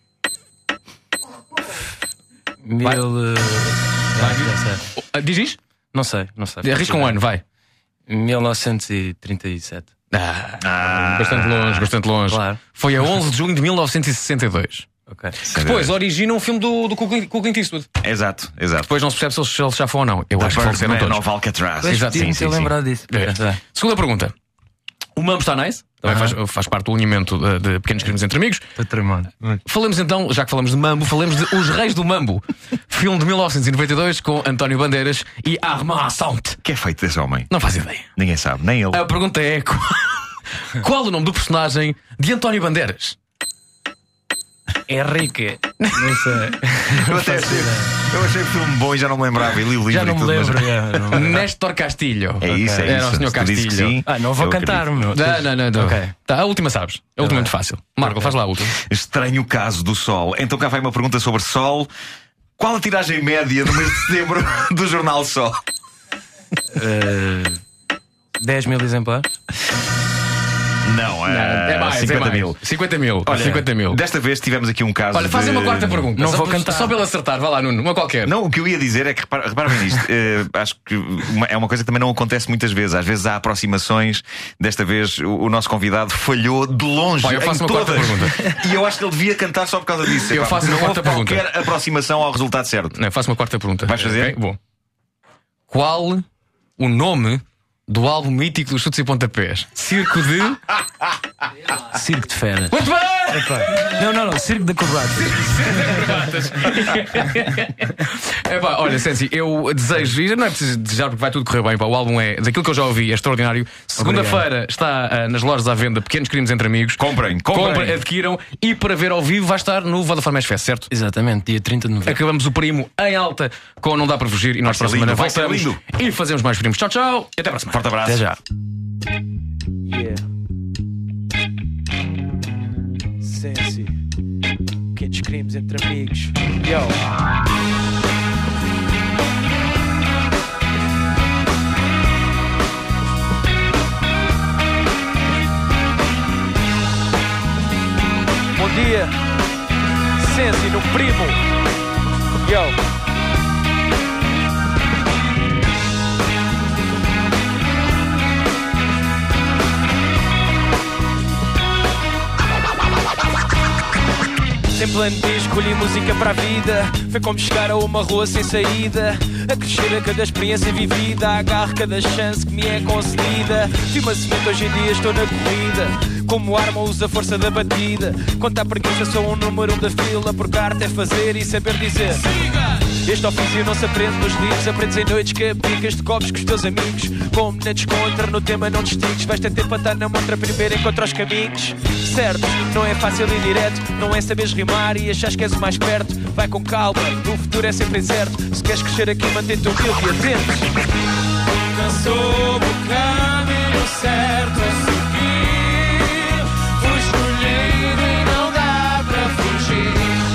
Mil. Vai. Uh... Vai. Vai. Diz isto? Não sei, não sei. Arrisca um ano, vai. mil novecentos e trinta e sete. Ah, ah, bastante longe, bastante longe. Claro. Foi a onze de junho de mil novecentos e sessenta e dois. Okay. Que depois origina um filme do, do Clint Eastwood. Exato, exato. Depois não se percebe se eles chafam ou não. Eu da acho que faleceram todos. Nova Alcatraz. Exato, sim, sim, sim. lembrar disso. É. É. Segunda pergunta. O Mambo Está Nice também uh-huh. faz, faz parte do alinhamento de, de Pequenos Crimes entre Amigos. Património. Falemos então, já que falamos de Mambo, falemos de Os Reis do Mambo. Filme de mil novecentos e noventa e dois com António Bandeiras e Armand Assante. O que é feito desse homem? Não faz ideia. Ninguém sabe, nem ele. A pergunta é: qual, qual o nome do personagem de António Bandeiras? Henrique. Não sei. Eu, até achei, eu achei o filme bom e já não me lembrava. E li o livro já não e tudo. Me lembro, mas... já, não me Nestor Castilho. É isso, é Era isso. o senhor Castilho. Sim, ah, não vou cantar, meu. Não, não, não. não. Okay. Tá, a última sabes. A última é muito fácil. Marco, okay. faz lá a última. Estranho Caso do Sol. Então cá vai uma pergunta sobre Sol. Qual a tiragem média do mês de setembro do jornal Sol? Uh, dez mil exemplares. Não, uh, é mais, cinquenta é mais. mil. cinquenta mil. Olha, cinquenta mil. Desta vez tivemos aqui um caso. Olha, faz de... uma quarta pergunta. Não só, vou cantar. Só pelo acertar, vá lá, Nuno, uma qualquer. Não, o que eu ia dizer é que, repara, repara bem nisto. uh, acho que uma, é uma coisa que também não acontece muitas vezes. Às vezes há aproximações. Desta vez o, o nosso convidado falhou de longe. Pá, eu faço em uma todas. quarta pergunta. E eu acho que ele devia cantar só por causa disso. Eu Epá, faço uma não quarta houve pergunta. qualquer aproximação ao resultado certo. Não, eu faço uma quarta pergunta. Vais fazer? Okay, bom. Qual o nome do álbum mítico dos Chutes e Pontapés? Circo de... Circo de Fera. Muito bem! Não, não, não, Circo de Corbatas. Epá, olha, Sensi, eu desejo, e não é preciso desejar porque vai tudo correr bem. Pá, o álbum é, daquilo que eu já ouvi, é extraordinário. Segunda-feira está uh, nas lojas à venda Pequenos Crimes entre Amigos. Comprem, comprem, comprem, adquiram. E para ver ao vivo vai estar no Vodafone Mesh Fest, certo? Exatamente, dia trinta de novembro. Acabamos o primo em alta com Não Dá Para Fugir. E nós para a semana voltamos e fazemos mais primos. Tchau, tchau e até a próxima. Forte abraço. Até já. Yeah. Sensi, pequenos crimes entre amigos. Yo. Bom dia, Sensi no primo. Yo. Sem plano B, escolhi música para a vida. Foi como chegar a uma rua sem saída. A crescer a cada experiência vivida. Agarro cada chance que me é concedida. Vi uma semente, hoje em dia estou na corrida. Como arma uso a força da batida. Quanto à preguiça sou um número um da fila. Porque a arte é fazer e saber dizer. Siga! Este ofício não se aprende nos livros. Aprendes em noites que aplicas de copos com os teus amigos. Como na descontra, no tema não distingues. Vais ter tempo para estar na montra primeiro encontrar os caminhos. Certo, não é fácil e direto. Não é saberes rimar e achas que és o mais perto. Vai com calma, o futuro é sempre incerto. Se queres crescer aqui, mantém-te humilde e atento. Nunca soube o caminho certo a seguir. Fui escolhido e não dá para fugir.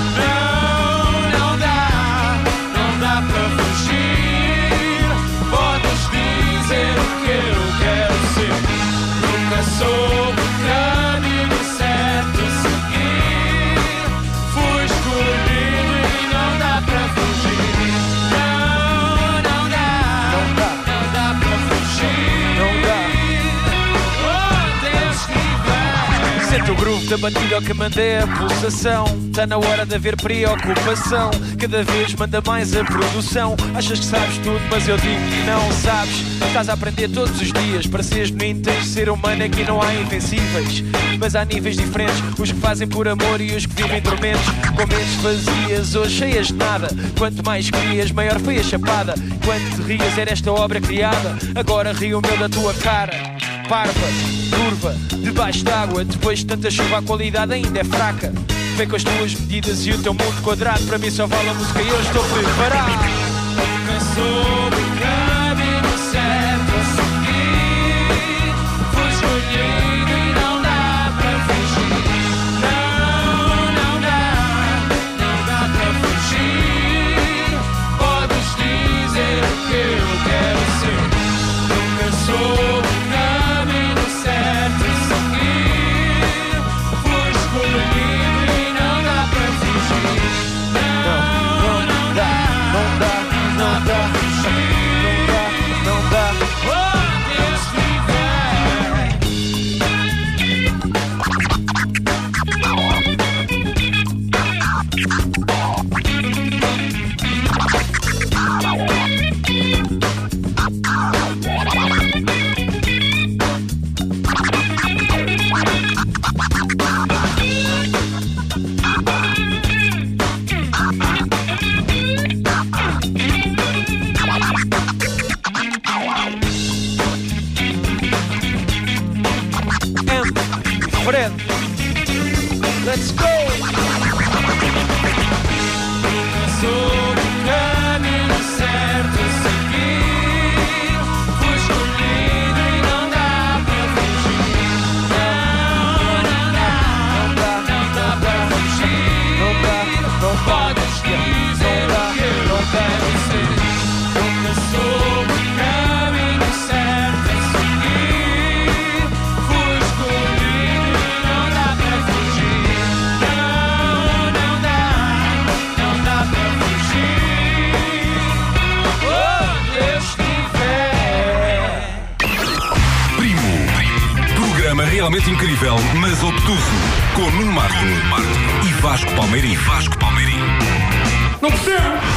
Não, não dá, não dá para fugir. Podes dizer o que eu quero ser. Nunca soube o caminho certo a seguir. Fui escolhido e não dá para fugir. Não, não dá, não dá, não dá para fugir. Não dá. Oh, tens que ir. Sente o groove da batida que mandei a pulsação. Tá na hora de haver preocupação. Cada vez manda mais a produção. Achas que sabes tudo, mas eu digo que não sabes. Estás a aprender todos os dias. Para seres menino tens de ser humano. Aqui não há invencíveis, mas há níveis diferentes. Os que fazem por amor e os que vivem tormentos. Com mentes vazias, hoje cheias de nada. Quanto mais querias, maior foi a chapada. Quando te rias era esta obra criada. Agora rio o meu da tua cara. Parva, curva, debaixo d'água. Depois de tanta chuva a qualidade ainda é fraca. Vem com as tuas medidas e o teu mundo quadrado. Para mim só vale a música e eu estou preparado. Nunca soube o caminho certo a seguir. Fui escolhido e não dá para fugir. Não, não dá, não dá para fugir. Podes dizer o que eu quero ser. Nunca soube o caminho certo a seguir. Fui escolhido e não dá para fugir. Não, não dá, não dá, não dá para fugir. Realmente incrível, mas obtuso. Com Nuno Marco e Vasco Palmeirim. Vasco Palmeirim. Não percebo!